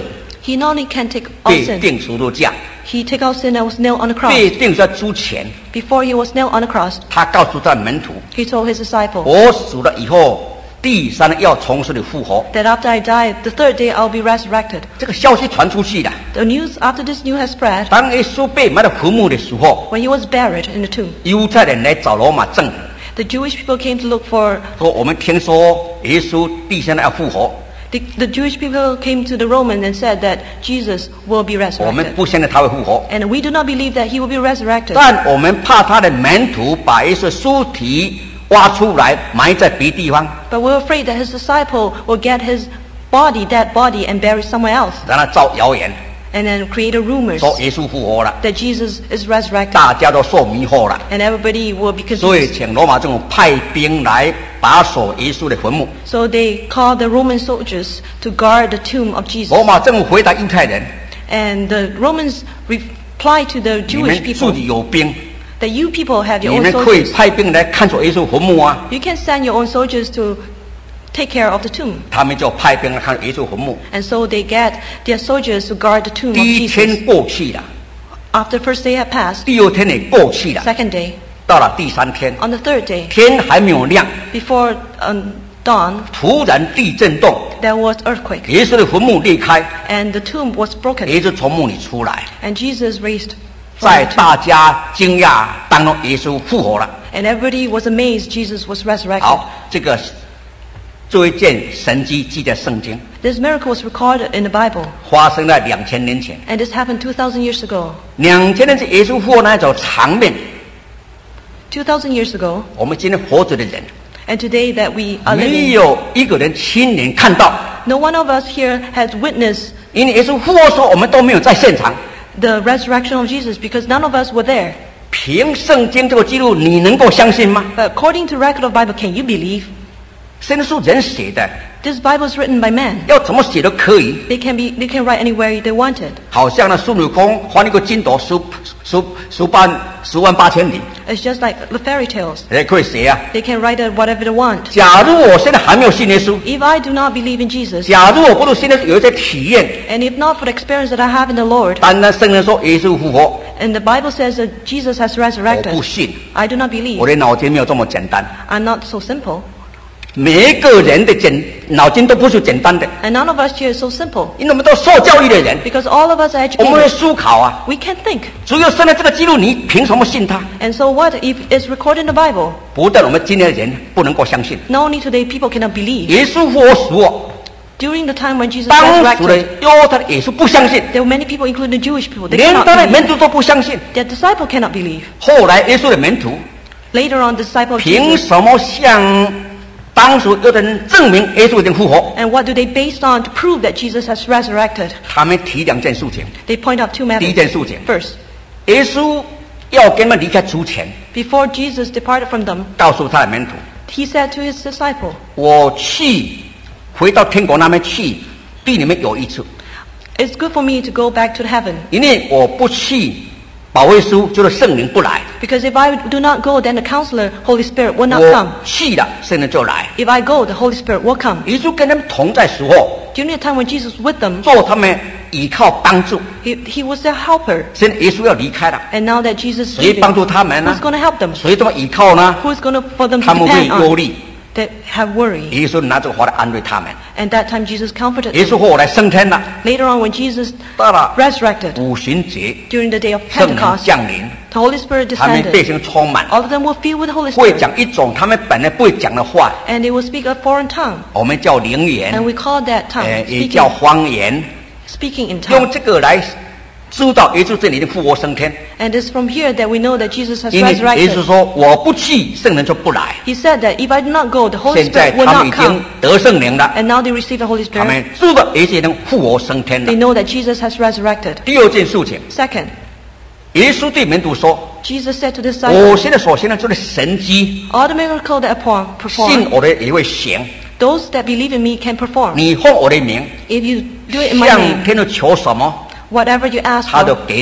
He not only can take all 被 sin, 钉十字架， he take out sin that was nailed on the 被 cross. 钉在猪前。 Before he was nailed on the cross, 他告诉他的门徒 he told his disciple 我死了以后，第三天要从死里复活。 that after I die, the third day I'll be resurrected. 这个消息传出去了。 The news after this news has spread, 当耶稣被埋到坟墓的时候， when he was buried in the tomb, 犹太人来找罗马政府， the Jewish people came to look for, 说我们听说耶稣第三天要复活， the, the Jewish people came to the Roman and said that Jesus will be 我们 resurrected. 不相信他会复活， And we do not believe that he will be resurrected. 但我们怕他的门徒把耶稣的尸体挖出来埋在别地方， But we're afraid that his disciple will get his body, that body, and bury somewhere else. 让他造谣言， And then create a rumors 说耶稣复活了， that Jesus is resurrected. 大家都受迷惑了， And everybody will be 所以 confused. 请罗马政府派兵来把守耶稣的坟墓。 So they called the Roman soldiers to guard the tomb of Jesus. 罗马政府回答犹太人： And the Romans replied to the 你 Jewish 们自 people 己有兵， that you people have 你 your own 们可以 soldiers. 派兵来看守耶稣坟墓啊。 You can send your own soldiers to take care of the tomb. 他们就派兵来看守耶稣坟墓。 And so they get their soldiers to guard the tomb of 第一 Jesus. 天过去了， After the first day had passed, 第二天也过去了， second day, 到了第三天， on the third day, 天还没有亮， before um, dawn, 突然地震动， there was earthquake. 耶稣的坟墓裂开， And the tomb was broken. 耶稣从墓里出来， And Jesus raised from 在 the tomb. 大家惊讶当中，耶稣复活了。 And everybody was amazed Jesus was resurrected. 好，这个这一件神迹记在圣经， This miracle was recorded in the Bible. 发生在两千年前。 And this happened two thousand years ago. 两千年前耶稣复活那一种场面， two thousand years ago. 我们今天活着的人， And today that we are 没 living, 有一个人亲眼看到。 no one of us here has witnessed 因为耶稣复活的时候，我们都没有在现场。 the resurrection of Jesus because none of us were there. 凭圣经这个记录，你能够相信吗？ But according to record of Bible, can you believe? 圣经是人写的， This Bible is written by man. 要怎么写都可以。 They can be, they can write anywhere they wanted. 好像那孙悟空还一个金斗十十十万十万八千里， It's just like the fairy tales. 也可以写啊。 They can write it whatever they want. 假如我现在还没有信耶稣， If I do not believe in Jesus, 假如我不是现在有一些体验， and if not for the experience that I have in the Lord, 单单圣人说耶稣复活， and the Bible says that Jesus has 我 resurrected, 不信， I do not believe. 我的脑筋没有这么简单。 I'm not so simple. 每一个人的简脑筋都不是简单的， And none of us here is so simple. 因为我们都受教育的人， Because all of us are 我们会 educated. 思考啊。 We can think. 只有现在这个记录，你凭什么信他？ And so what if it's recorded in the Bible? 不但我们今天的人不能够相信， Not only today people cannot believe. 耶稣复活时哦， During the time when Jesus 当时的 resurrected, 犹太人也是不相信， there were many people, including the Jewish people, they 连 cannot 他的 believe. 门徒都不相信。 Their disciple cannot believe. 后来耶稣的门徒 Later on, the disciple of 凭 Jesus, 什么向当时犹太人证明耶稣已经复活？ and what do they based on to prove that Jesus has resurrected? 他们提两件事情。 They point out two 第一 matters. 件事情， First, 耶稣要跟他们离开之前， before Jesus departed from them, 告诉他的门徒： he said to his disciple, 我去回到天国那边去，对你们有益处， it's good for me to go back to heaven, 因为我不去，保惠师就是圣灵不来。 because if I do not go, then the counselor, Holy Spirit, will not 我 come. 去了，圣灵就来。 If I go, the Holy Spirit will come. 耶稣跟他们同在时候， During the time when Jesus was with them, 做他们依靠帮助。 he, he was their helper. 现在耶稣要离开了， And now that Jesus is 谁 leaving, 帮助他们呢 who's？ going to help them? 谁这么依靠呢？ Who's going to for them 他 to 们会 depend 忧 on? 虑。 That have worry. 耶稣拿这个话来安慰他们。 And that time Jesus comforted 耶 them. 稣后来升天了， Later on, when Jesus 到了 resurrected 五旬节， during the day of 圣灵 Pentecost, 降临， the Holy Spirit 他们被 descended. 神充满， All of them were filled with the Holy 会 Spirit, 讲一种他们本来不会讲的话， and they will speak a foreign tongue. 我们叫灵言， And we call that tongue 呃，也叫 speaking, 方言， speaking in 用 tongue. 这个来知道耶稣这里的复活升天。 And it's from here that we know that Jesus has 因为耶稣 resurrected. 说我不去，圣灵就不来。 He said that if I do not go, the Holy 现在 Spirit will 他们已 not 经 come. 得圣灵了， And now they receive the Holy 他们 Spirit. 知道耶稣已经复活升天 They 了。 know that Jesus has resurrected. 第二件事情， Second, 耶稣对门徒说 Jesus said to the：“ disciples, 我现在所行的就是神迹， all the miracle that I perform, 信 perform, 我的也会行。 those that believe in me can perform. 你奉我的名 If you do it in my 向 name, 天主求什么， whatever you ask 他都 for, 给你。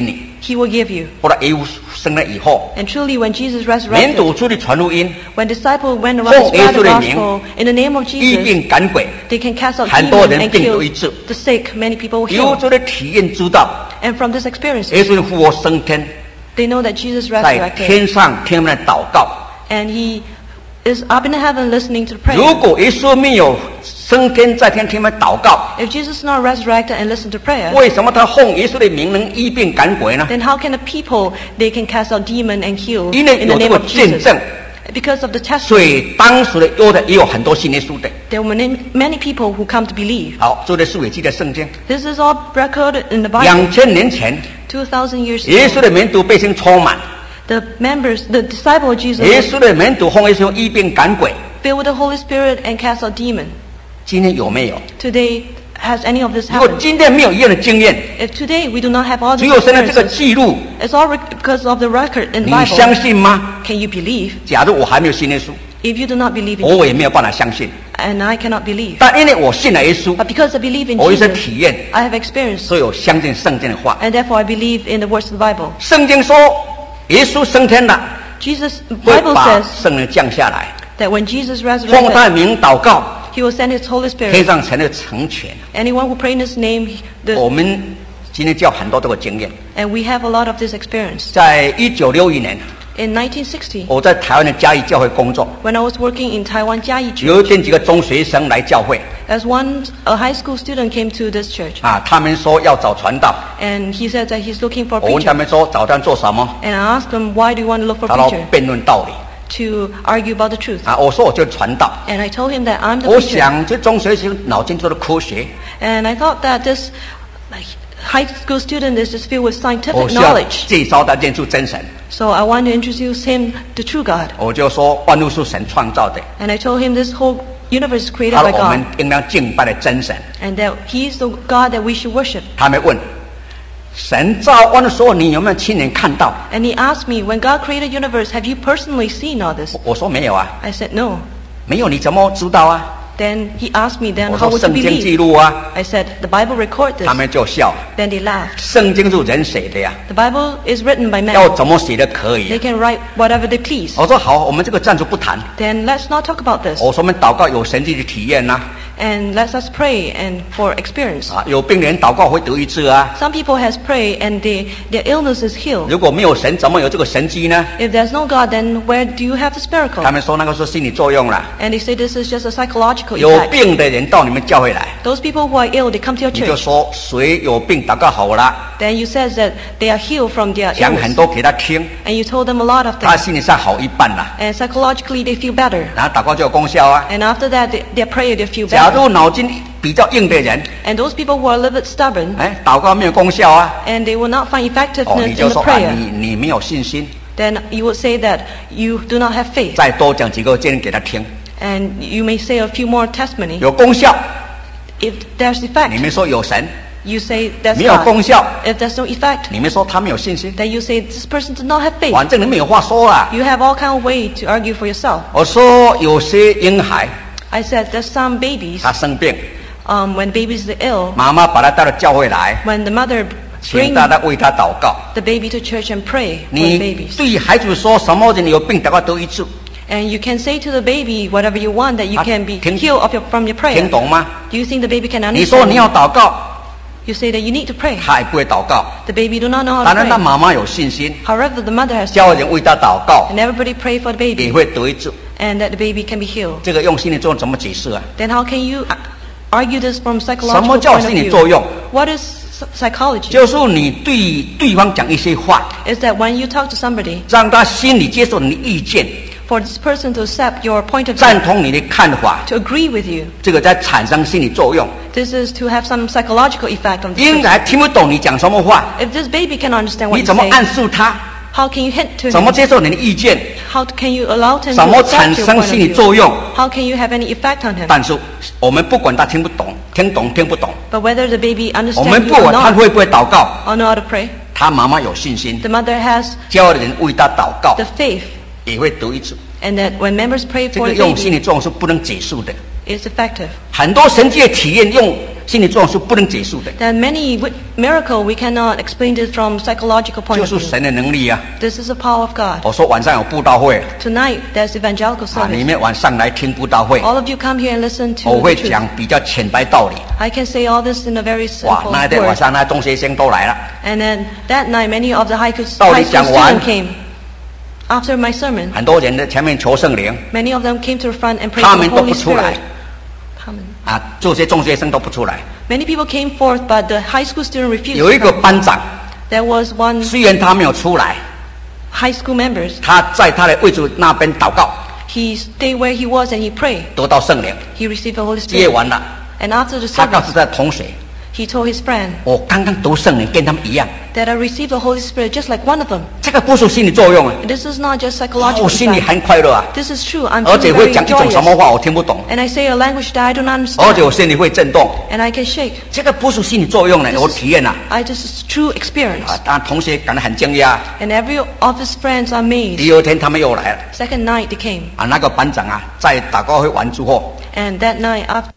He will give you. 后来耶稣升了以后， And truly, when Jesus 门 resurrected, 徒出去传福音， when disciples went around 奉 to 耶 spread 稣 the 的名 gospel in the name of 医 Jesus, 病赶鬼， they can cast out 很多 demons 人 and 病得 kill 医治。 the sick. Many people were 由 healed. 这个体验知道， And from this experience, 耶稣复活升天， they know that Jesus 在 resurrected. 天上听他们的祷告。 And he is up in heaven listening to the 如 prayer. 果耶稣没有升天在天听他们祷告， If Jesus is not resurrected and listen to prayer, 为什么他奉耶稣的名能医病赶鬼呢？ then how can the people, they can cast out demon and heal 因为 in 有 the 这 name 个 of 见 Jesus? 证， Because of the 所 testimony, 以当时的犹太也有很多信耶稣的。 there were many, many people who come to believe. 好，这类书也记在圣经。 This is all recorded in the Bible. 两千年前， two thousand years 耶稣 ago, 的门徒被圣充满， the members, the disciple of Jesus 耶 was 稣的门徒奉耶稣医病赶鬼。 filled with the Holy Spirit and cast out demon. 今天有没有？ Today, has any of this 如果 happened? 今天没有一样的经验， If today we do not have all 只 these 有现在这个 experiences, 记录， it's all rec- because of the record in the 你 Bible. 相信吗？ Can you believe? 假如我还没有信耶稣， If you do not believe in 我也没有办法相信。 and I cannot believe. 但因为我信了耶稣， But because I believe in 我有些 Jesus, 体验， I have experienced, 所以我相信圣经的话。 and therefore I believe in the words of the Bible. 圣经说，耶稣升天了， Jesus, the 会 Bible 把 says 圣灵降下来， that when Jesus 奉他 resurrected, 的名祷告， He will send His Holy 天 Spirit. 上成了成全。 Anyone who pray in His name, 我 the, 们今天教很多这个经验。 and we have a lot of this experience. 在一九六一年， In nineteen sixty, 我在台湾的嘉义教会工作， when I was working in Taiwan Jiayi Church, 有一天几个中学生来教会， as one a high school student came to this church, 啊，他们说要找传道， and he said that he's looking for a 我问他 preacher. 们说找他做什么？ And I asked him, why do you want to look for 他 a 说 preacher? 辩论道理。 To argue about the truth. 啊，我说我就传道。 And I told him that I'm the 我 preacher. 想这中学生脑筋做的科学， And I thought that this like, high school student is just filled with 我 scientific 需要 knowledge. 介绍他认出真神。 So I want to introduce him to true God. 我就说万物是神创造的， And I told him this whole universe is created 他 by 说我们 God. 应当敬拜的真神。 And that He is the God that we should worship. 他们问，神造万物的时候，你有没有亲眼看到？ And he asked me, when God created the universe, have you personally seen all this? 我我说没有啊， I said, no. 没有，你怎么知道啊？ Then he asked me, then 我 how 说 would you 圣经记 believe? 录啊， I said, the Bible record this. 他们就笑。 Then they laughed. 圣经是人写的呀， The Bible is written by 要 men. 怎么写都可以 They 啊。 can write whatever they please. 我说好，我们这个暂时不谈。 Then let's not talk about this. 我说我们祷告有神迹的体验呐、 And let us pray and for experience. 啊，有病人祷告会得医治啊。 Some people has prayed and they, their illness is healed. 如果没有神，怎么有这个神迹呢？ If there's no God, then where do you have this 他 miracle? 们说那个是心理作用啦。 And they say this is just a psychological 有 effect. 病的人到你们教会来， Those people who are ill, they come to your 你就 church. 说谁有病祷告好了， Then you said that they are healed from their 讲很 illness. 多给他听， And you told them a lot of 他 things. 心理上好一半啦。 And psychologically they feel better. 然后祷告就有功效啊。 And after that, they, their prayer, they feel 假 better. 如脑筋比较硬的人， And those people who are a little bit stubborn, 哎，祷告没有功效啊， and they will not find 哦， effectiveness 你 in 就 the 说啊， prayer, 你你没有信心， then you would say that you do not have faith. 再多讲几个经给他听， And you may say a few more testimony. 有功效。 If there's 你 effect, 们说有神， you say that's 没有 God. 功效， If there's no effect, 你们说他没有信心， then you say this person does not have faith. 反正你们有话说啦。 You have all kind of way to argue for yourself. 我说有些婴孩 I said there's some babies, 他生病， um, when babies are ill, 妈妈把他带到教会来， when the mother 请 brings 大家为他祷告。 the baby to church and pray for the 你 babies. 对孩子说什么人有病祷告都医治， And you can say to the baby whatever you want that you 啊， can be 听- healed of your, from your 听 prayer. 懂吗？ Do you think the baby can 你说 understand? 你要祷告， You say that you need to pray. 他也不会祷告。 The baby do not know how 当 to 然，他 pray. 妈妈有信心， However, the mother has 教 faith. 人为他祷告， And everybody pray for the 也 baby 会得医治。 and that the baby can be healed. 这个用心理作用怎么解释啊？ Then how can you argue this from 什么 psychological 叫 point of 心理作用？ view? What is psychology? 就是你对对方讲一些话， Is that when you talk to somebody, 让他心里接受你的意见， for this person to accept your point of 赞 view, 同你的看法， to agree with you, 这个在产生心理作用。 this is to have some psychological effect on this 婴 person. 孩听不懂你讲什么话， If this baby can understand what 你 you 怎么 say, 暗示他？ how can you hint to 怎么 him? 接受你的意见？ How can you allow him 怎 to 么 accept 产 your 生 point of 心理 view? 作用？ How can you have any effect on him? 但是我们不管他听不懂，听懂听不懂， But whether the baby 我 understands 们 you 不 or 管他 not, 会不会祷告， or know how to pray, 他妈妈有信心， the mother has 教人为他祷告 the faith, 也会得医治。 and that when members pray 这 for 个 the 用心 baby, 理作用是不能解释的。 it's effective. 很多神迹的体验用心理作用是不能结束的， There are many wi- miracle we cannot explain this from psychological point 就 of 是 view. 神的能力啊。 This is the power of God. 我说晚上有布道会 Tonight there's evangelical 啊，你 service. 们晚上来听布道会， All of you come here and listen to 我 the 会 truth. 讲比较浅白道理。 I can say all this in a very 哇， simple 那一天晚 word. 上那中学生都来了， And then that night, many of the high school, 道理 high school 讲完 students came. After my sermon, 很多人在前面求圣灵， many of them came to the front and prayed 他 for 们 the 都 Holy 不出来 Spirit. Amen. 啊，这些中学生都不出来。 Many people came forth, but the high school student refused 有一 to 个 come. 班长， There was one 虽然他没有出来， high school members. 他在他的位置那边祷告， He stayed where he was and he prayed. 得到圣灵， He received the Holy 接 Spirit. 完了， And after the 他告诉 service, 他的同学， he told his friend 我刚刚得圣灵，跟他们一样。 that I received the Holy Spirit just like one of them. 这个不是心理作用啊， This is not just 哦 psychological. 我心里 effect. 很快乐啊， This is true. I'm 而且 feeling 会 very 讲一种什么 joyous. 话我听不懂， And I say a language that I don't 而且 understand. 我心里会震动。 And I can shake. 这个不是心理作用呢，我体验了 I just is true experience. 啊。当然同学感到很惊讶。 And every of his friends are amazed. 第二天他们又来了 Second night they came. 啊，那个班长啊，在祷告会完之后， And that night after,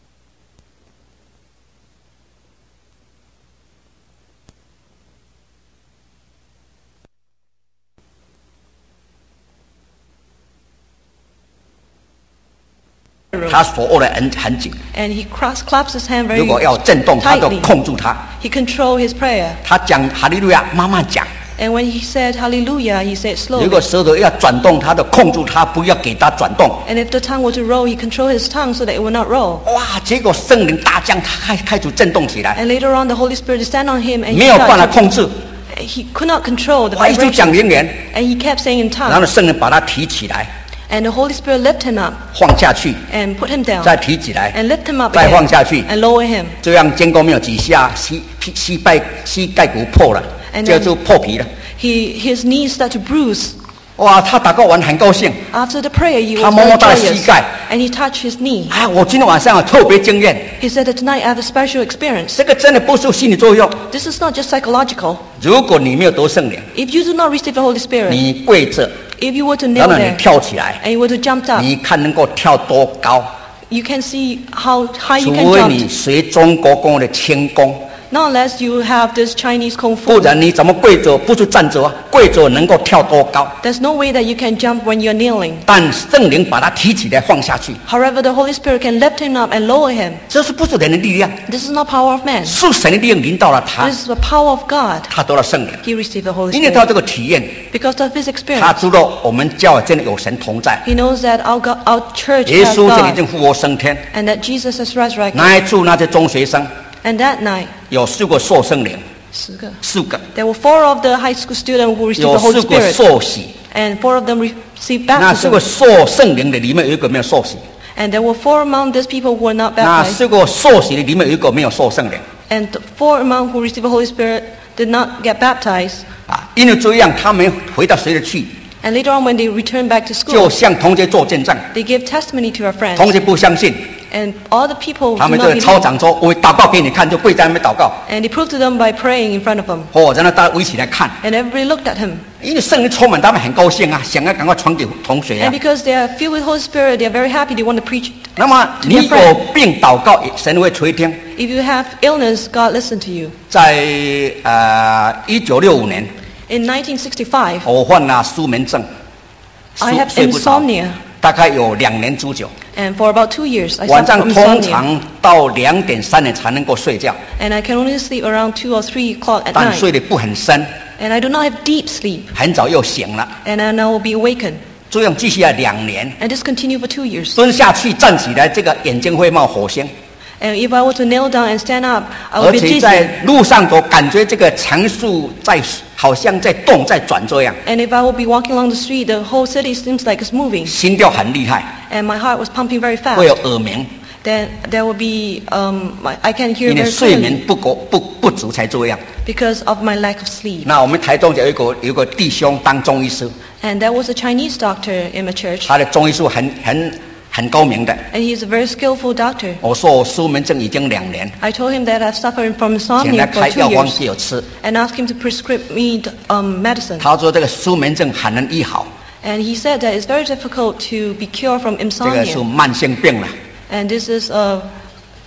他手握得很很紧， and he cross claps his hand 如 very 果要震动，他都 tightly. 控住他。 He controlled his prayer. 他讲哈利路亚，慢慢讲。 And when he said hallelujah, he said 如果 slowly. 舌头要转动，他都控住他，不要给他转动。 And if the tongue were to roll, he controlled his tongue so that it would not roll. 哇！结果圣灵大降，他开开始震动起来， And later on, the Holy Spirit descended on him, and 没 he, 有办法 started 控制， to- he could not control the 他一直讲 vibration. 灵言， And he kept saying in 然后 tongues. 圣灵把他提起来， And the Holy Spirit lifted him up 放下去， and put him down 再提起来， and lift him up 再放 again 下去， and lower him. 这样经过没有几下，膝膝膝盖膝盖骨破了， And 这 then- 就破皮了。 He, his knees start to bruise. 哇！他祷告完很高兴， After the prayer, he 他 was 摸摸 very 他的膝 joyous. 盖， And he touched his knee. 哎，我今天晚上有特别经验， He said that tonight I have a special experience. 这个真的不是心理作用。 This is not just psychological. 如果你没有得圣灵， If you do not receive the Holy Spirit, 你跪着， if you were to 然 kneel 后你 there 跳起来， and you were to jump up, 你看能够跳多高？ you can see how high 除 you can 非 jump. 你学中国功的轻功， Not unless you have this Chinese kung 不 fu. 然你怎么跪着？不是站着啊，跪着能够跳多高？ There's no way that you can jump when you're kneeling. 但圣灵把他提起来放下去， However, the Holy Spirit can lift him up and lower him. 这是不是人的力量？ This is not power of man. 是神的力量领导了他， This is the power of God. 他得了圣灵。 He received the Holy 因为他 Spirit 这个体验， because of his 他 experience. 知道我们教会真的有神同在， He knows that our, God, our church 耶 has 稣真的已经 God 复活升天。 and that Jesus has resurrected. 那一处那些中学生 And that night, 有四个受圣灵， 四个四个 there were four of the high school students who received 有 the Holy 四个 Spirit, 受洗， and four of them received 那四个 baptism. 受圣灵的里面有一个没有受洗， And there were four among these people who were not 那 baptized, 四个受洗的里面有一个没有受圣灵 and the four among who received the Holy Spirit did not get baptized. 啊，因为这样他们回到谁的去， And later on, when they returned back to 就 school, 向同学做见证， they gave testimony to our 同 friends. 学不相信， And all the people 他 who 们 did 这 not 个操 believe, 场说：“我祷告给你看，就跪在那边祷告。 and they proved to them by praying in front of them. ” 哦，然后大家围起来看， And everybody looked at him. 因为圣灵充满，他们很高兴啊，想要赶快传给同学啊 And。because they are filled with Holy Spirit, they are very happy. They want to preach 那么 to 你 their 有 friend. 病祷告，神会垂听。 If you have illness, God listen to you. 在呃一九六五年， In nineteen sixty-five, 我患了失眠症， I have 睡不着 insomnia. 大概有两年之久， And for about two years, I 晚 suffered 上 from 通 insomnia. 常到两点三点才能够睡觉， And I can only sleep around two or three o'clock at 但睡 night. 得不很深， And I do not have deep sleep. 很早又醒了， And then I will be awakened. 这样继续了两年， And this continued for two years. 蹲下去站起来，这个眼睛会冒火星， And if I were to kneel down and stand up, I 而 would be 且 dizzy. 在路上走，感觉这个常数在好像在动在转这样， And if I would be walking along the street, the whole city seems like it's moving. 心跳很厉害， And my heart was pumping very 会有 fast. 耳鸣， Then there will be, um, my, I can hear 因为 very 睡眠 clearly 不够不不足才这样。 because of my lack of sleep. 那我们台中有一个有一个弟兄当中医师， And there was a Chinese doctor in my church, 他的中医术很很很高明的。 and he's a very skillful doctor. 我说我失眠症已经两年， I told him that I've suffered from 请他 insomnia for 开 two 药方 years 给我吃。 and asked him to prescribe me um, medicine. 他说这个失眠症很难医好， And he said that it's very difficult to be cured from 这个是 insomnia. 慢性病了。 And this is a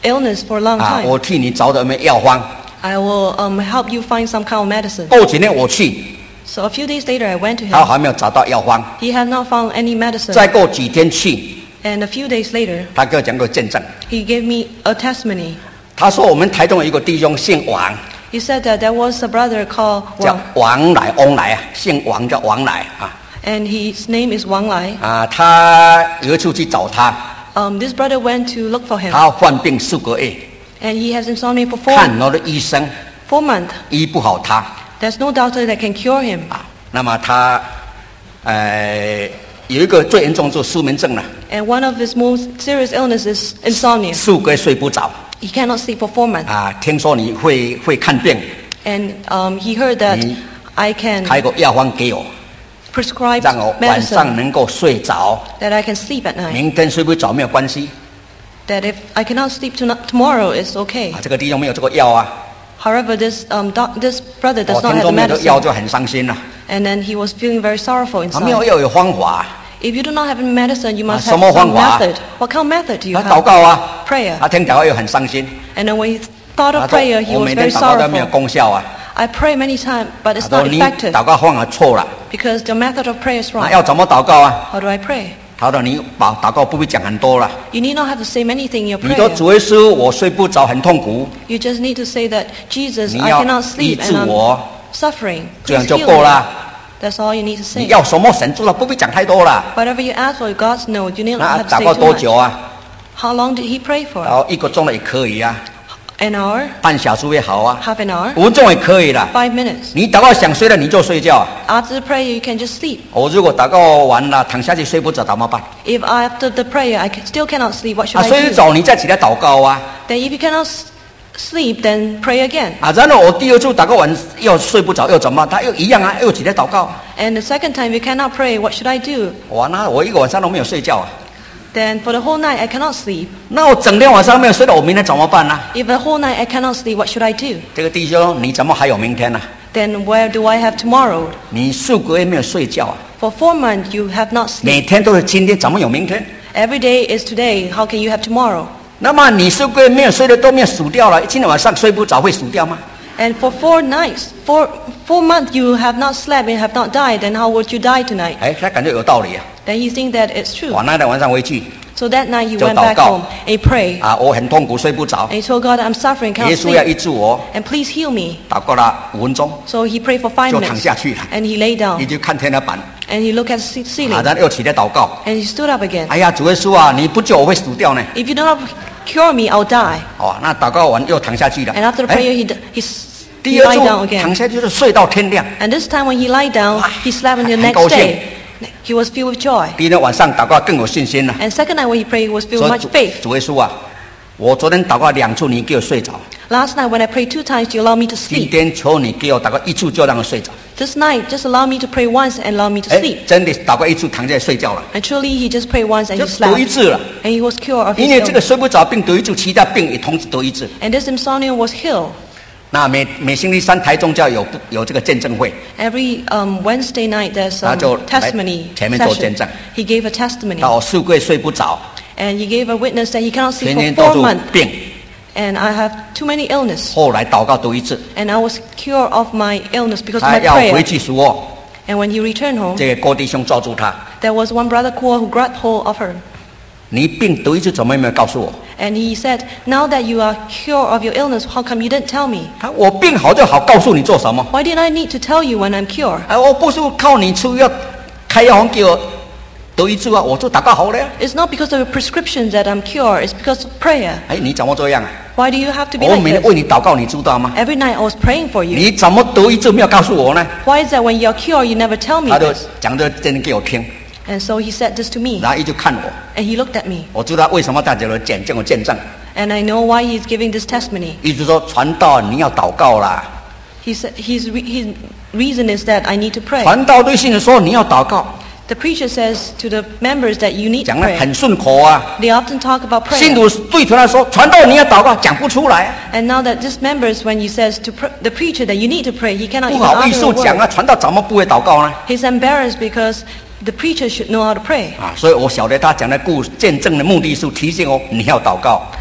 illness for a long 啊， time. 我替你找有没有药方。 I will um, help you find some kind of medicine. 过几天我去， So a few days later, I went to 他 him. 还没有找到药方。 He had not found any medicine. 再过几天去， And a few days later, 他给我讲个见证。 he gave me a testimony. 他说我们台中有一个弟兄姓王， He said that there was a brother called 叫 Wang, 王来翁来啊，姓王叫王来啊 and his name is Wang Lai. 啊，他有一次去找他， Um, this brother went to look for him, 他患病四个月， and he has insomnia for four, 看很多的医生 four months. 医不好他 There's no doctor that can cure him. 啊。那么他呃有一个最严重就是失眠症了， And one of his most serious illnesses is insomnia. 四个月睡不着 He cannot sleep for four months. 啊。听说你会会看病， And um, he heard that Mm. I can 开个药方给我， prescribe 让我晚上 medicine 能够睡着。 that I can sleep at night. 明天睡不着没有关系 That if I cannot sleep tonight, tomorrow, it's okay. 啊。这个弟兄没有这个药啊， However, this um, doc, this brother 我 does not 听 have 说 the 没有这个药 medicine. 就很伤心了。 And then he was feeling very sorrowful 啊，没有 inside. 药有方法， If you do not have any medicine, you must Ah, have 什么 some 方法？ method. What kind of method do you 他祷 have? 告啊， Prayer. 他听祷告又很伤心。 And then when he thought 他 of 说 prayer, he 我 was 每天 very 祷告都没有 sorrowful. 功效啊。 I pray many times, but 他 it's 说 not 你 effective 祷告方法错了， because the method of prayer is 那 wrong. 要怎么祷告啊？ How do I pray? 他说你祷祷告不必讲很多了， You need not have to say many things in your 你说 prayer. 主耶稣我睡不着很痛苦， You just need to say that, Jesus, 你 I 要 cannot 医 sleep 治 and 我， I'm suffering. 这样 Please 就 heal 够 me. 了。 That's all you need to 你 say. 要什么神做了，不必讲太多了。 Whatever you ask for, God knows. You need 那 not have to 祷 say 告 too 多 much. 久啊？ How long did he pray 然 for? 后一个钟头也可以啊， An hour? 半小时也好啊， Half an hour? 五分钟也可以了。 Five minutes? 你祷告想睡了你就睡觉。 After the prayer, you can just sleep. 我如果祷告完了躺下去睡不着怎么办？ If after the prayer I can, still cannot sleep, what should 啊， I 睡 do? 着你再起来祷告啊。 Then if you cannot s- sleep, then pray again. 啊，然后我第二次祷告完又睡不着又怎么办？他又一样啊，又起来祷告。 And the second time you cannot pray, what should I do? 哇，那我一个晚上都没有睡觉啊。 Then for the whole night I cannot sleep. 那我整天晚上没有睡到，我明天怎么办呢？ If the whole night I cannot sleep, what should I do? 这个弟兄，你怎么还有明天呢？ Then where do I have tomorrow? 你数个月没有睡觉啊， For four months you have not slept. 每天都是今天，怎么有明天？ Every day is today. How can you have tomorrow? 那么你数个月没有睡的都没有数掉了，今天晚上睡不着会数掉吗？ And for four nights, four four months you have not slept and have not died. Then how would you die tonight? 哎，他感觉有道理啊。 Then he think that it's true. 哇，那天晚上回去 So that night he 就 went 祷 back 告。 home and prayed. 啊，我很痛苦，睡不着， And he told God, I'm suffering, 耶 cannot 稣要医 sleep. 治我。 And please heal me. 祷告了五分钟， So he prayed for five 就躺 minutes. 下去了， And he lay 你 down. 就看天花板， And he looked at the ce- 啊， ceiling. 然后又起来祷告。 And he stood up again. 哎呀，主耶稣啊，你不救我会死掉呢。 If you do not cure me, I'll die. 哦，那祷告完又躺下去了。 And after the 哎 prayer, he, d- he, s- 第 he 二 lie 次 down 躺 again. 下去就是睡到天亮。 And this time when he lie down, Wow. he slept until the 很高 next 兴。 day. He was filled with joy. 第一天晚上祷告更有信心了。 And second night when he prayed, he was filled 说 with much 主 faith. 主耶稣啊，我昨天祷告两次，你给我睡着。 Last night when I prayed two times, you allow me to 今 sleep. 天求你给我祷告一次就让我睡着。 This night, just allow me to pray once and allow me to 哎 sleep.， 真的祷告一次躺下来睡觉了， And truly, he just prayed once and 就 he 得医 slept. 治了。 And he was cured of his 因为这个 illness. 睡不着病得医治，其他病也同时得医治。 And this insomnia was healed. 那每每星期三台中教有有这个见证会， Every um, Wednesday night, there's 他 um, 就来 testimony 前面做见 session. 证。 He gave a testimony. 到我四个月睡不着， And he gave a witness that he cannot 天 sleep 天 for 到 four 处 months. 病， And I have too many illness. 后来祷告得医治。 And I was cured of my illness because of 他 my 要回 prayer. 去说， And when he returned home, 这个郭弟兄抓住他， there was one brother Kuo who grabbed hold of her. 你病得医治怎么没有告诉我？ And he said, now that you are cured of your illness, how come you didn't tell me? 他我病好就好，告诉你做什么？ Why did I need to tell you when I'm cured? 哎，我不是靠你吃药开药方给我得医治啊，我就祷告好了呀。 It's not because of your prescriptions that I'm cured. It's because of prayer. 哎，你怎么这样啊？ Why do you have to be 我 like 每天为 this? 你祷告，你知道吗？ Every night I was praying for you. 你怎么得医治没有告诉我呢？ Why is that when you're cured, you never tell me 他就 this? 讲这真的给我听， And so he said this to me. 然后一直看我， And he looked at me. 我知道为什么大家都见证我见证， And I know why he's giving this testimony. 一直说传道你要祷告啦， He said his, re- his reason is that I need to pray. 传道对信徒说你要祷告， The preacher says to the members that you need to 讲得 pray. 很顺口啊。 They often talk about 信 prayer. 徒对传道说传道你要祷告，讲不出来啊， And now that this members, when he says to pr- the preacher that you need to pray, he cannot 不 even 好意 utter 思 a 讲 word. 啊，传道怎么不会祷告呢？ He's embarrassed because the preacher should know how to pray. 啊，所以我晓得他讲的故见证的目的是提醒我你要祷告。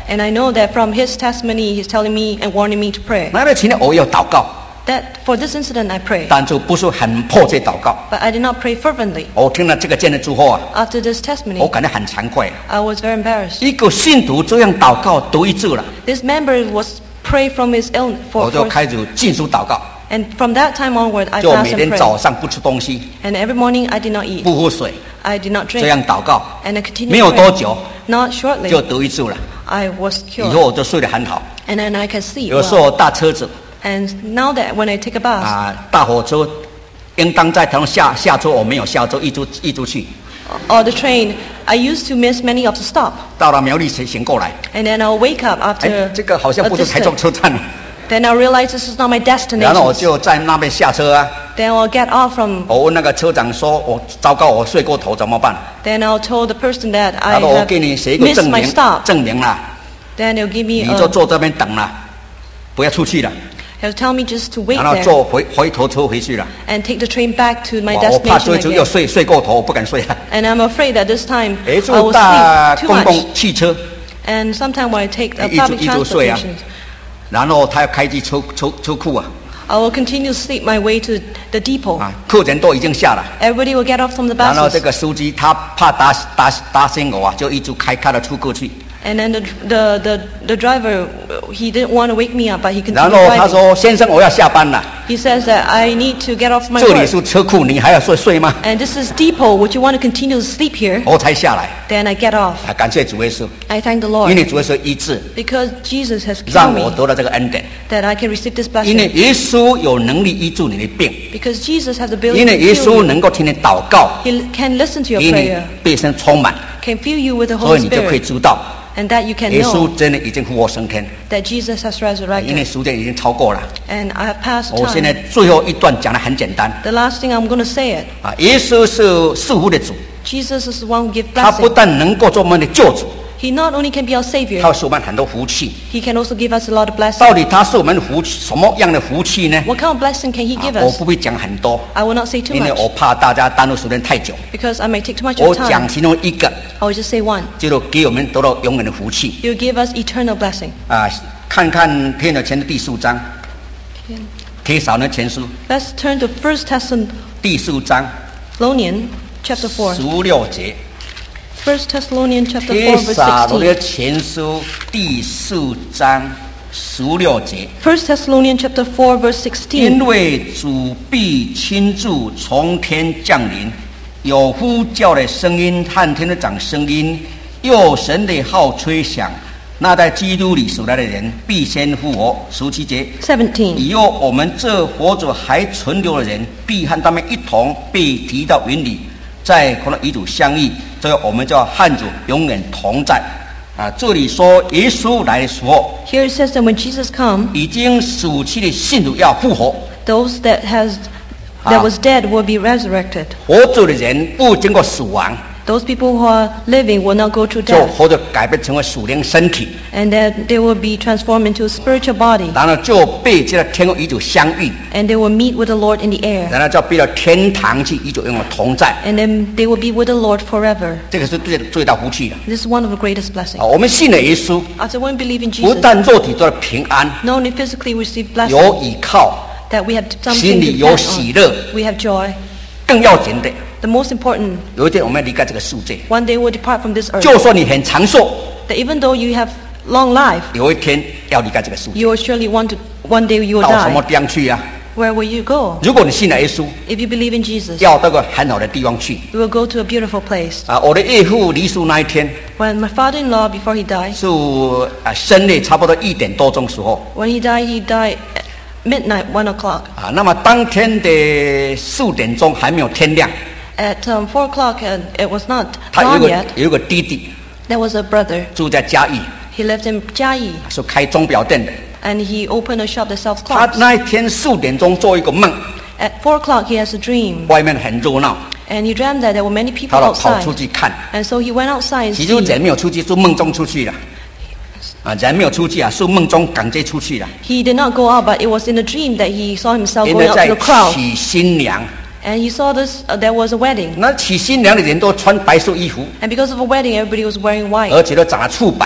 And I know that from his testimony, he's telling me and warning me to pray. 那个情呢，我有祷告， That for this incident I prayed, 但就不是很迫切祷告。 but I did not pray fervently. 我听了这个见证之后啊， After this 我 testimony, 感到很惭愧。 I was very embarrassed. 一个信徒这样祷告得医治了， This member was prayed from his illness 我 for, 就 for 开始禁食祷告， and from that time onward, I 就 fast 每 and 天 prayed. 早上不吃东西， And every morning I did not eat. 不喝水， I did not 这 drink. 样祷告， And I continued 没有 to 多 pray. 久 Not shortly, 就得医治了。 I was 以后 cured. 我就睡得很好。 And then I can sleep 有时 well. 候搭车子 And now that when I take a bath, 啊，大火车应当在台上下下车，我没有下车，一出一出去， or the train, I used to miss many of the stop. 到了苗栗才醒过来。 And then I'll wake up 哎 after， 这个好像 a 不是台中 distance. 车站。 Then I'll realize this is not my 然后我 destination. 就在那边下车啊， Then I'll get off from. 我问那个车长说：“我糟糕，我睡过头怎么办 Then I'll tell the person that？” 他 I 说：“我 have 给你写一个 missed 证 my 明， stop. 证明啦， Then they'll give me 你就 a, 坐这边等了，不要出去了。 he'll tell me just to wait 然后 there 坐回回头车回去了。 and take the train back to my 哇我怕 destination 追逐又 again. 睡睡过头，我不敢睡了。 And I'm afraid that this time 哎， I 就 will 搭 sleep too 公 much. 共汽车， And sometimes when I take the 一直 public 一直睡啊。 transportation, 然后他要开去车车车库啊， I will continue to sleep my way to the depot. 啊，客人都已经下了。 Everybody will get off from the 然后这 buses. 个司机他怕打打打醒我啊，就一直开开到出库去。 And then the, the, the, the driver, he didn't want to wake me up, but he 然 continued 后他 driving. 说：“先生，我要下班了。 He says that I need to get off my 这里 work. 是车库，你还要睡睡吗 And this is depot. Would you want to continue to sleep here?？” 我才下来。 Then I get off. 啊，感谢主耶稣， I thank the 因 Lord 为主耶稣医治， because Jesus has 让 cured 我 me 得到这个恩典。 that I can receive this 因为 blessing. 耶稣有能力医治你的病， Because Jesus has the ability 因 to 为耶 heal 稣 you. 能够听你祷告， He can listen to your 因为 prayer, 被神充满， can fill you with the 所 Holy 以你就可以 Spirit, 知道， and that you can 耶稣 know 真的已经复活升天。 that Jesus has 因为 resurrected. 时间已经超过了， And I have passed 我现在 time. 最后一段讲的很简单 The last thing I'm going to say it. 啊，耶稣是赐福的主， Jesus is the one who gives 他不 blessing. 但能够做我们的救主， He not only can be our 他 Savior, 会使我们很多福气。 He can also give us a lot of 到 blessing. 底他是我们福气什么样的福气呢？ What kind of blessing can He 啊 give 我 us? 不会讲很多， I will not say too 因为 much 我怕大家耽误时间太久。 because I may take too much 我 of 讲 time. 其中一个， I will just say one. 就是给我们得到永远的福气 He will give us eternal blessing. 啊！看看天的前的第四章，帖撒罗尼前书 Let's turn to First 第四章 Thessalonians chapter 十 four. 六节。 First Thessalonians chapter 帖 four verse 撒罗尼 sixteen. 前书第四章十六节。 First Thessalonians chapter four verse 因 sixteen. 为主必亲自从天降临，有呼叫的声音和天的掌声音，又神的号吹响。那在基督里属来的人必先复活。十七节， seventeen. 以后我们这活着还存留的人，必和他们一同被提到云里，在和那与主相遇。这个我们叫和主永远同在。啊，这里说耶稣来的时候， Here it says that when Jesus come, 已经死去的信徒要复活。 those that has Ah. that was dead will be resurrected. 活着的人不经过死亡， Those people who are living will not go through 就 death, 活着改变成为属灵身体， and that they will be transformed into a spiritual body, 然后就被这个天国与主相遇， and they will meet with the Lord in the air, 然后就被到天堂去与主永远同在。 and then they will be with the Lord forever. 这个是最最大福气的。 This is one of the greatest blessings. 啊，我们信了耶稣， After when we believe in 不 Jesus, 但肉体得了平安， not only physically we receive 有 blessing, 依靠， that we have 心 something 里 to 有 depend 喜 on. 乐， We have joy. 更要紧的， The most important, 有一天我们要离开这个世界。 one day we'll depart from this earth. 就算你很长寿， That even though you have long life, 有一天要离开这个世界， you will surely want to, one day you will 到什么 die. 地方去啊？ Where will you go? 如果你信了耶稣， If you believe in Jesus, 要到个很好的地方去。 you will go to a beautiful place. 啊，我的岳父离世那一天 When my father-in-law, before he died, 是啊深夜差不多一点多钟时候 when he died, he died at midnight, one o'clock. 啊，那么当天的四点钟还没有天亮， At um, four o'clock, and it was not 他有 dawn 一个 yet. 有一个弟弟 There was a brother. 住在嘉义， He lived in Jiayi, 是开钟表店的。 and he opened a shop that sells 他 clocks. 那一天四点钟做一个梦， At four o'clock, he has a dream, 外面很热闹， and he dreamt that there were many people 他就跑出 outside. 去看， And so he went outside and 其实 see. 人没有出去，是梦中出去了。啊，人没有出去啊，是梦中感觉出去了。 He did not go out, but it was in a dream that he saw himself 因 going 为 out 在 to the crowd. 娶新娘， And he saw this, uh, there was a wedding. 那娶新娘的人都穿白色衣服， And because of a wedding, everybody was wearing white. 而且都长了翅膀，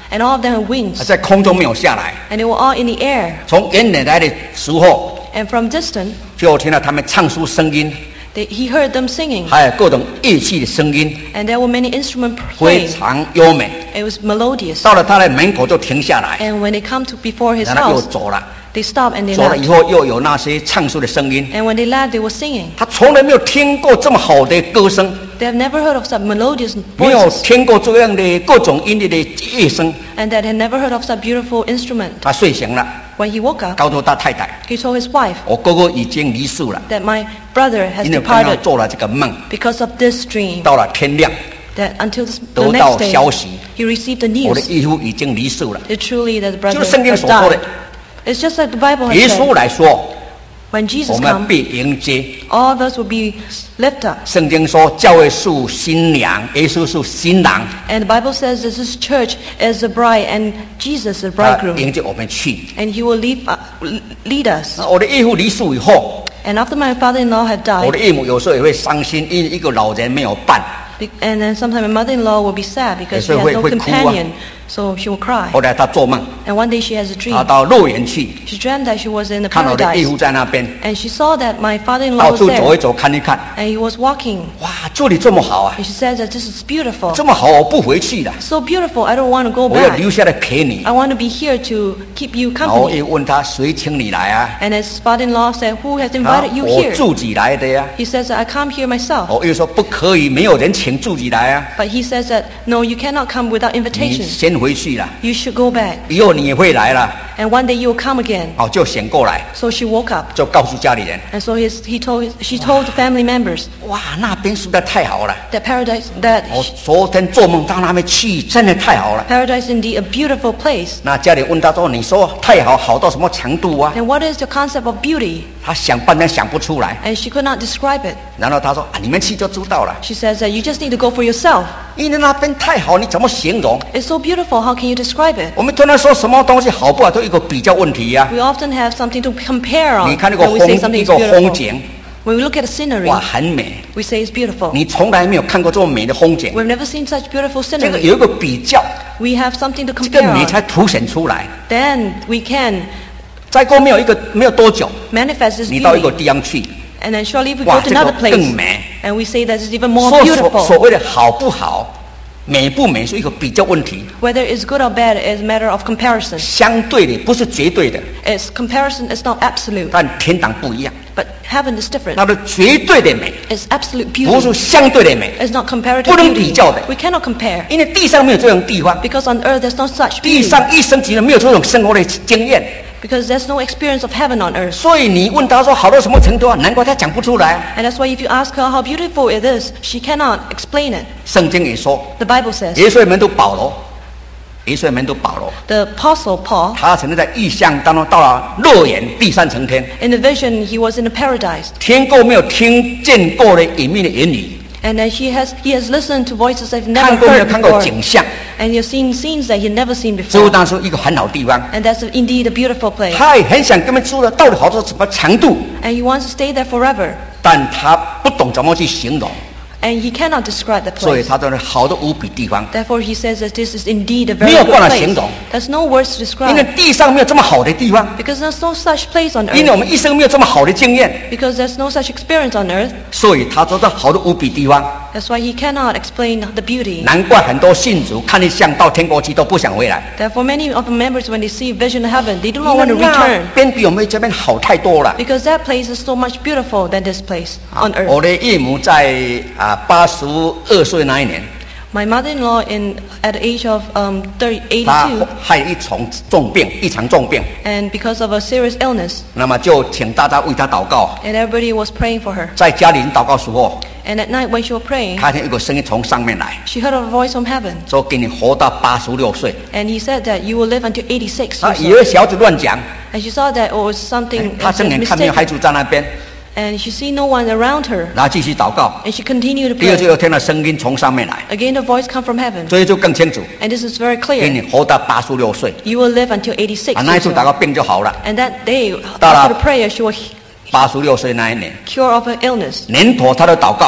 and all of them had wings, 在空中没有下来。 and they were all in the air. 从远远来的时候， And from distant, 就听到他们唱出声音， they, he heard them singing, 还有各种乐器的声音， and there were many instruments 非 playing. 常优美。 It was melodious. 到了他的门口就停下来， And when they come to before his 然后又 house, 走了。 they stopped and they 走了以 laughed. 后，又有那些唱书的声音。 And when they laughed, they were singing. 他从来没有听过这么好的歌声， They have never heard of such melodious 没有 voices, 听过这样的各种音乐的乐声。 and that had never heard of such beautiful instrument. 他睡醒了， When he woke up, 告诉他太太 he told his wife 我哥哥已经离世了， that my brother has 因为刚刚 departed 做了这个梦， because of this dream. 到了天亮， That until this, the 得到 next day, 消息， he received the 我的 news 义父已经离世了。 that truly that the brother 就是圣经 has 所说的 died. It's just like the Bible 耶 has 稣 said. 来说， When 我 Jesus 们 comes, 必迎接。 all of us will be lifted up. 圣经说，教会是新娘，耶稣是新郎， And the Bible says that this church is the bride and Jesus is the 他 bridegroom. 迎接我们去。 And he will lead, uh, lead us. 那我的义父离世以后， And after my father-in-law had 我的 died, 义母有时候也会伤心，因为一个老人没有伴。 be- and then sometimes my mother-in-law will be sad because she Yes, has 会- no 会哭啊。 companion, so she will cry. 后来他做梦， And one day she has a 他 dream. 到乐园去， She dreamt that she was in the 看到我的义 paradise, 父在那边， and she saw that my father-in-law 到 was 处走一 there, 走，看一看。 and he was walking. 哇，这里这么好啊， And she said that this is beautiful. 这么好，我不回去了， So beautiful, I don't want to go 我要 back. 留下来陪你 I。want to be here to keep you 然后 company. 又问他谁请你来啊？ And his father-in-law said, who has 他 invited you 我 here? 自己来的呀。 He says that I come here myself. 我又说不可以，没有人请自己来啊， But he says that, no, you cannot come without 你 invitation. 先回去了， You should go back. 以后你也会来了。 And one day you will come again. 哦，就醒过来， So she woke up. 就告诉家里人， And so his, he told, his, she told the family members 哇，那边实在太好了。 that paradise, that 我昨天做梦到那边去，真的太好了。 paradise is indeed a beautiful place. 那家里问他说：“你说太好，好到什么程度啊 And what is the concept of beauty?” 他想半天想不出来。 And she could not describe it. 然后他说：“啊，你们去就知道了。 She says that you just need to go for yourself. 因为那边太好，你怎么形容？ It's so beautiful, how can you describe it? 我们突然说什么东西好不好，都有一个比较问题呀、 We often have something to compare 你 on 看那个 when we say 风， something 一 is 个风 beautiful. 景， When we look at the scenery, 哇，很美。 we say it's beautiful. 你从来没有看过这么美的风景。 We've never seen such beautiful 这个 scenery. 有一个比较， We have something to 这个 compare 美 on. 才凸显出来。 Then we can 再过没有一个没有多久， manifest this 你到一个 beauty. 地方去， And then surely if we 哇， go to 这个 another 更 place 美。 and we say that it's even more 说所所 beautiful. 谓的好不好，美不美是一个比较问题， Whether it's good or bad is a matter of comparison. 相对的，不是绝对的。 It's comparison is not absolute, 但天堂不一样， but heaven is different. 那个绝对的美， It's absolute 不是 beauty. 相对的美。 It's not comparative 不能 beauty. 比较的。 We cannot compare 因为地上没有这种地方， because on earth there's no such 地 beauty. 上一生只能没有这种生活的经验， Because there's no experience of heaven on earth. 所以你问他说好到什么程度啊？难怪他讲不出来。 And that's why if you ask her how beautiful it is, she cannot explain it. 圣经也说， The Bible says 耶稣的门徒保罗，耶稣的门徒保罗， the apostle Paul, 他曾经在异象当中到了乐园第三层天， in the vision he was in the paradise. 听过没有听见过的隐秘的言语， And then he has, he has listened to voices that he's never 看过没有 heard 看过 before. 景象？ And he's seen scenes that he'd never seen 这 before. 当时一个很好的地方， And that's indeed a beautiful place. 他也很想跟他们说的到底好到什么程度， And he wants to stay there forever. 但他不懂怎么去形容， And he cannot describe the 所以 place. 他在那好的无比地方。 Therefore he says that this is indeed a 没 very 有 good 办法 place. 形容。 There's no words to 因为 describe. 地上没有这么好的地方， Because there's no such place on 因为我 earth. 们一生没有这么好的经验， Because there's no such experience on earth. 所以他说到好的无比地方。 That's why he cannot explain the beauty. 难怪很多信主看一像到天国去都不想回来， Therefore many of the members when they see vision of heaven, they do 因 not 为 want to 那 return. 边比我们这边好太多了。 Because that place is so much beautiful than this place on 我 earth. 的岳母在啊八十二岁那一年， My mother-in-law in at the age of um, thirty, 她 eighty-two, 害一场重病，一场重病， and because of a serious illness, 那么就请大家为她祷告。 and everybody was praying for her. 在家里人祷告时候， And at night when she was praying, 看见有个声音从上面来， she heard a voice from heaven, 说给你活到八十六岁。 and he said that you will live until eighty-six 她 years 以 old. 为小子乱讲， And she saw that it was something 她 as 睁 a 眼看没有 mistake, 孩子在那边， and she see no one around her, 然后继续祷告。 and she continued to 第二次 pray. 又听到声音从上面来， Again, the voice come from heaven, 所以就更清楚， and this is very 给 clear. 你活到八十六岁。 You will live until eighty-six 啊，那一 years 次祷 old. 告病就好了。 And that day, 到了 after the prayer, she will 八十六岁那一年， cure of her illness. 年头他的祷告，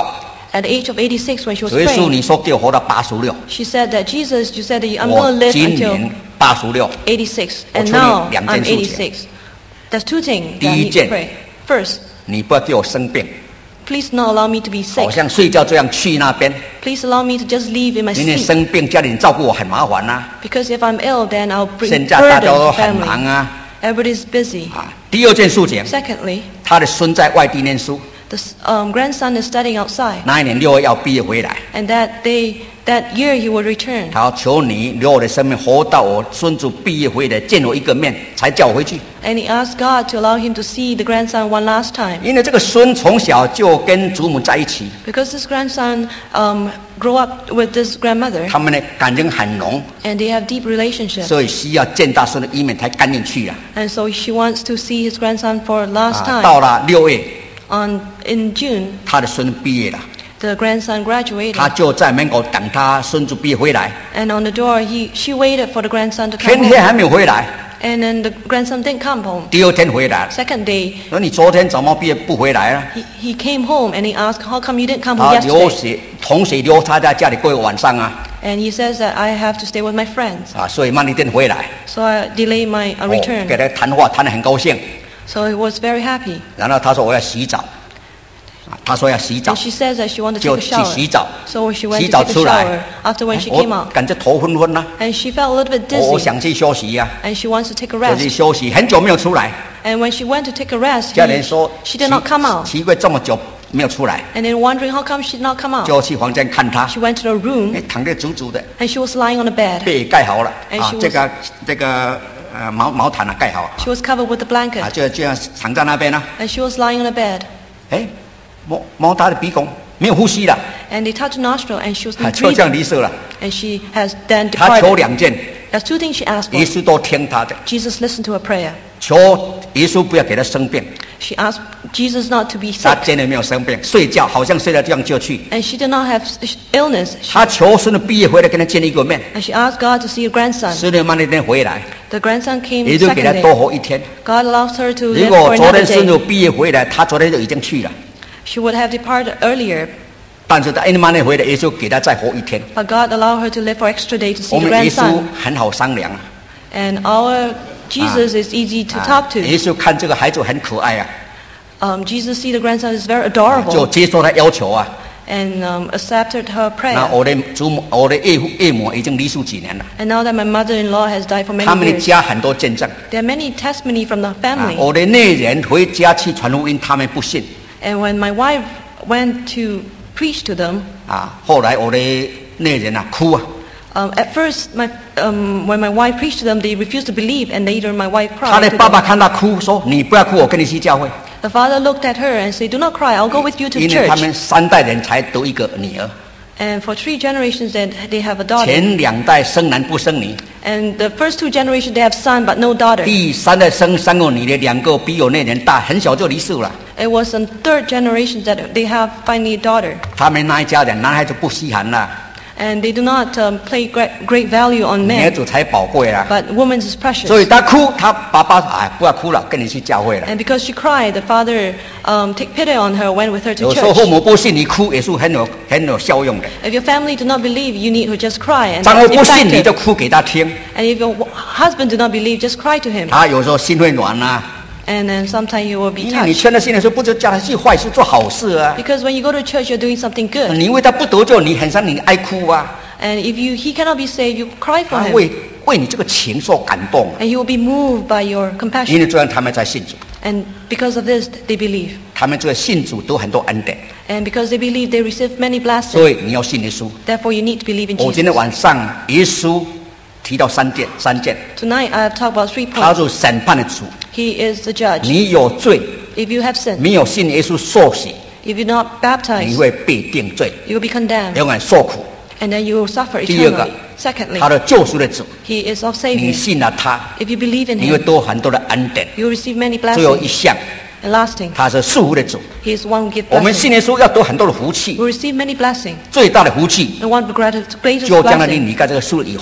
At the age of eighty-six, when she was 主耶稣， praying, 你说给我活到八十六， she said that Jesus, you said that I'm 我 going to live 今 until 年八十六。 eighty-six, and 我求你 now 两件 I'm 事情。 eighty-six. There's two things that I 第一 need 件。 to pray. First, 你不要给我生病， please not allow me to be 好 sick. 像睡觉这样去那边。 Please allow me to just leave in my 今天 sleep. 生病，家里人照顾我很麻烦呐、 Because if I'm ill, then I'll bring 现在大 burden 家都 to 很忙 family. 啊。 Everybody's busy. 啊，第二件事情， Secondly, 他的孙在外地念书， the s- um, grandson is studying outside, 那一年六月要毕业回来， and that day, that year he will return. 他要求你留我的生命活到我孙子毕业回来见我一个面，才叫我回去。 And he asked God to allow him to see the grandson one last time. 因为这个孙从小就跟祖母在一起， Because this grandson um, grew up with this grandmother, 他们的感情很浓， and they have deep relationship. 所以需要见大孙的一面才甘愿去啊。 And so she wants to see his grandson for last 啊， time. 到了六月， On in June, 他的孙毕业了， the grandson graduated, 他就在门口等他孙子毕业回来， and on the door, he she waited for the grandson to 天 come 黑 home. 还没有回来， And then the grandson didn't come home. 第二天回来了。 Second day, 说你昨天怎么毕业不回来啊？ he, he came home and he asked, "How come you didn't come home 他留 yesterday?" 学同学留他在家里过一个晚上啊， And he says that I have to stay with my friends, 啊，所以慢一点回来。 so I delay my uh, 哦，给 return. 他谈话谈得很高兴， So he was very happy. 然后他说我要洗澡，啊，他说要洗澡 And，she says that she wanted to 就 take a 去 shower. 洗澡， So she went 洗 to 澡 take a 出来 shower after when she came 我 out. 感觉头昏昏呐， And she felt a little bit 我我 dizzy. 想去休息呀、 And she wants to take a 就去 rest. 休息，很久没有出来。 And when she went to take a rest, 家人 he, 说 she did not come out. 奇奇怪这么久没有出来， And then wondering how come she did not come out. 就去房间看他， She went to the 哎 room ， 躺得足足的， and she was lying on the bed. 被盖好了 And 啊 she，was- 这个这个呃毛毛毯啊盖好 She was covered with the 啊， blanket. 就这样躺在那边呢、 And she was lying on the bed. 哎，摸摸他的鼻孔，没有呼吸了， And they touched her nostril and she was 啊 not 就这样 breathing. 离世了。 And she has then 他求 departed. 两件， There's two things she asked 耶 for. 稣都听他的， Jesus listened to her prayer. 求耶稣不要给他生病， She asked Jesus not to be 他 sick. 真的没有生病，睡觉好像睡了这样就去。 And she did not have s- illness. She- 他求孙子毕业回来跟他见一个面， And she asked God to see her grandson. 孙子慢那天回来， The grandson came 也 the 就给 second 他多 day. 活一天。 God allows her to 如 live 果 for 昨 another 天孙子 day. 毕业回来，他昨天就已经去了， She would have departed earlier, 但是他因为慢那回来，耶稣给他再活一天。 but God allowed her to live for extra day to 我 see the 们耶稣 grandson. 很好商量啊， And our Jesus is easy to 啊 talk to. 耶稣看这个孩子很可爱啊， Um, Jesus see the grandson is very 就 adorable 接受他要求啊。 and um, accepted her 那 prayer. 我的祖母，我的岳父岳母已经离世几年了， And now that my mother-in-law has died for 他 many 们的 years, 家很多见证。 there are many testimony from the 啊 family. 我的内人回家去传福音，他们不信 And when my wife went to preach to them, 啊。后来我的内人啊哭啊， um, at first, my, um, when my wife preached to them, they refused to believe, and later my wife 他 cried 的 to 爸爸 them. 看他哭，说：“你不要哭，我跟你去教会。 The father looked at her and said, "Do not cry, I'll go with you ” to 因为他 church. 们三代人才得一个女儿， And for three generations, then they have a daughter. 前两代生男不生女， And the first two generations, they have son but no daughter. 第三代生三个女的，两个比我内人大，很小就离世了。 It was in third generation that they have finally a daughter. 他们那一家人，男孩子不稀罕啦， And they do not um, play great, great value on 女孩 men, 子才宝贵啦。 but women is precious. 所以他哭，他爸爸哎不要哭了，跟你去教会了。 And because she cried, the father um, take pity on her, went with her to 有时候父 church. 母不信，你哭也是很有很有效用的。 If your family do not believe, you need to just cry. And 丈夫 that's 不信，你就 effective. 哭给他听， And if your husband do not believe, just cry to him. 他有时候心会软呐、 And then sometimes you will be 因为你 touched. 劝他信的时候，不就叫他去坏事做好事啊？ Because when you go to church, you're doing something good. 你为他不得救，你很像你爱哭啊， And if you he cannot be saved, you cry for 他 him. 为为你这个情受感动， And he will be moved by your 因 compassion. 为这样他们才信主， And because of this, they believe. 他们这个信主都很多恩典， And because they believe, they receive many blessings. 所以你要信耶稣。 Therefore, you need to believe in 我今 Jesus. 天晚上耶稣提到三件，三件， Tonight, I have talked about three 他 points. 是审判的主， He is the judge. 你有罪， If you have sinned, 没有信耶稣受洗， if you're not 你 baptized, 会被定罪， you will be condemned. 永远受苦。 And then you will suffer 第二个 eternally.，Secondly, 他的救赎的主， He is our 你 Savior. 信了他， If you believe in 你会 Him, 多很多的恩典。 you will receive many 最后一 blessings. 项， And lasting, 他是祝福的主。 He is one who gives 我们信 blessings. 耶稣要得很多的福气， We receive many blessings. 最大的福气 And one of the greatest, greatest 就将来你 blessing 离开这个世以后，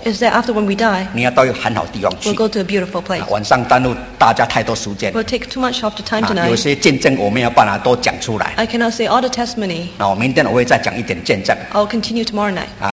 is that after when we die, 你要到一个很好的地方去 we'll。go to a beautiful place. 啊晚上耽误大家太多时间。 We'll take too much of the time 啊有 tonight. 些见证我没有办法都讲出来。 I cannot say all the testimony. 那我明天我会再讲一点见证。 I'll continue tomorrow night.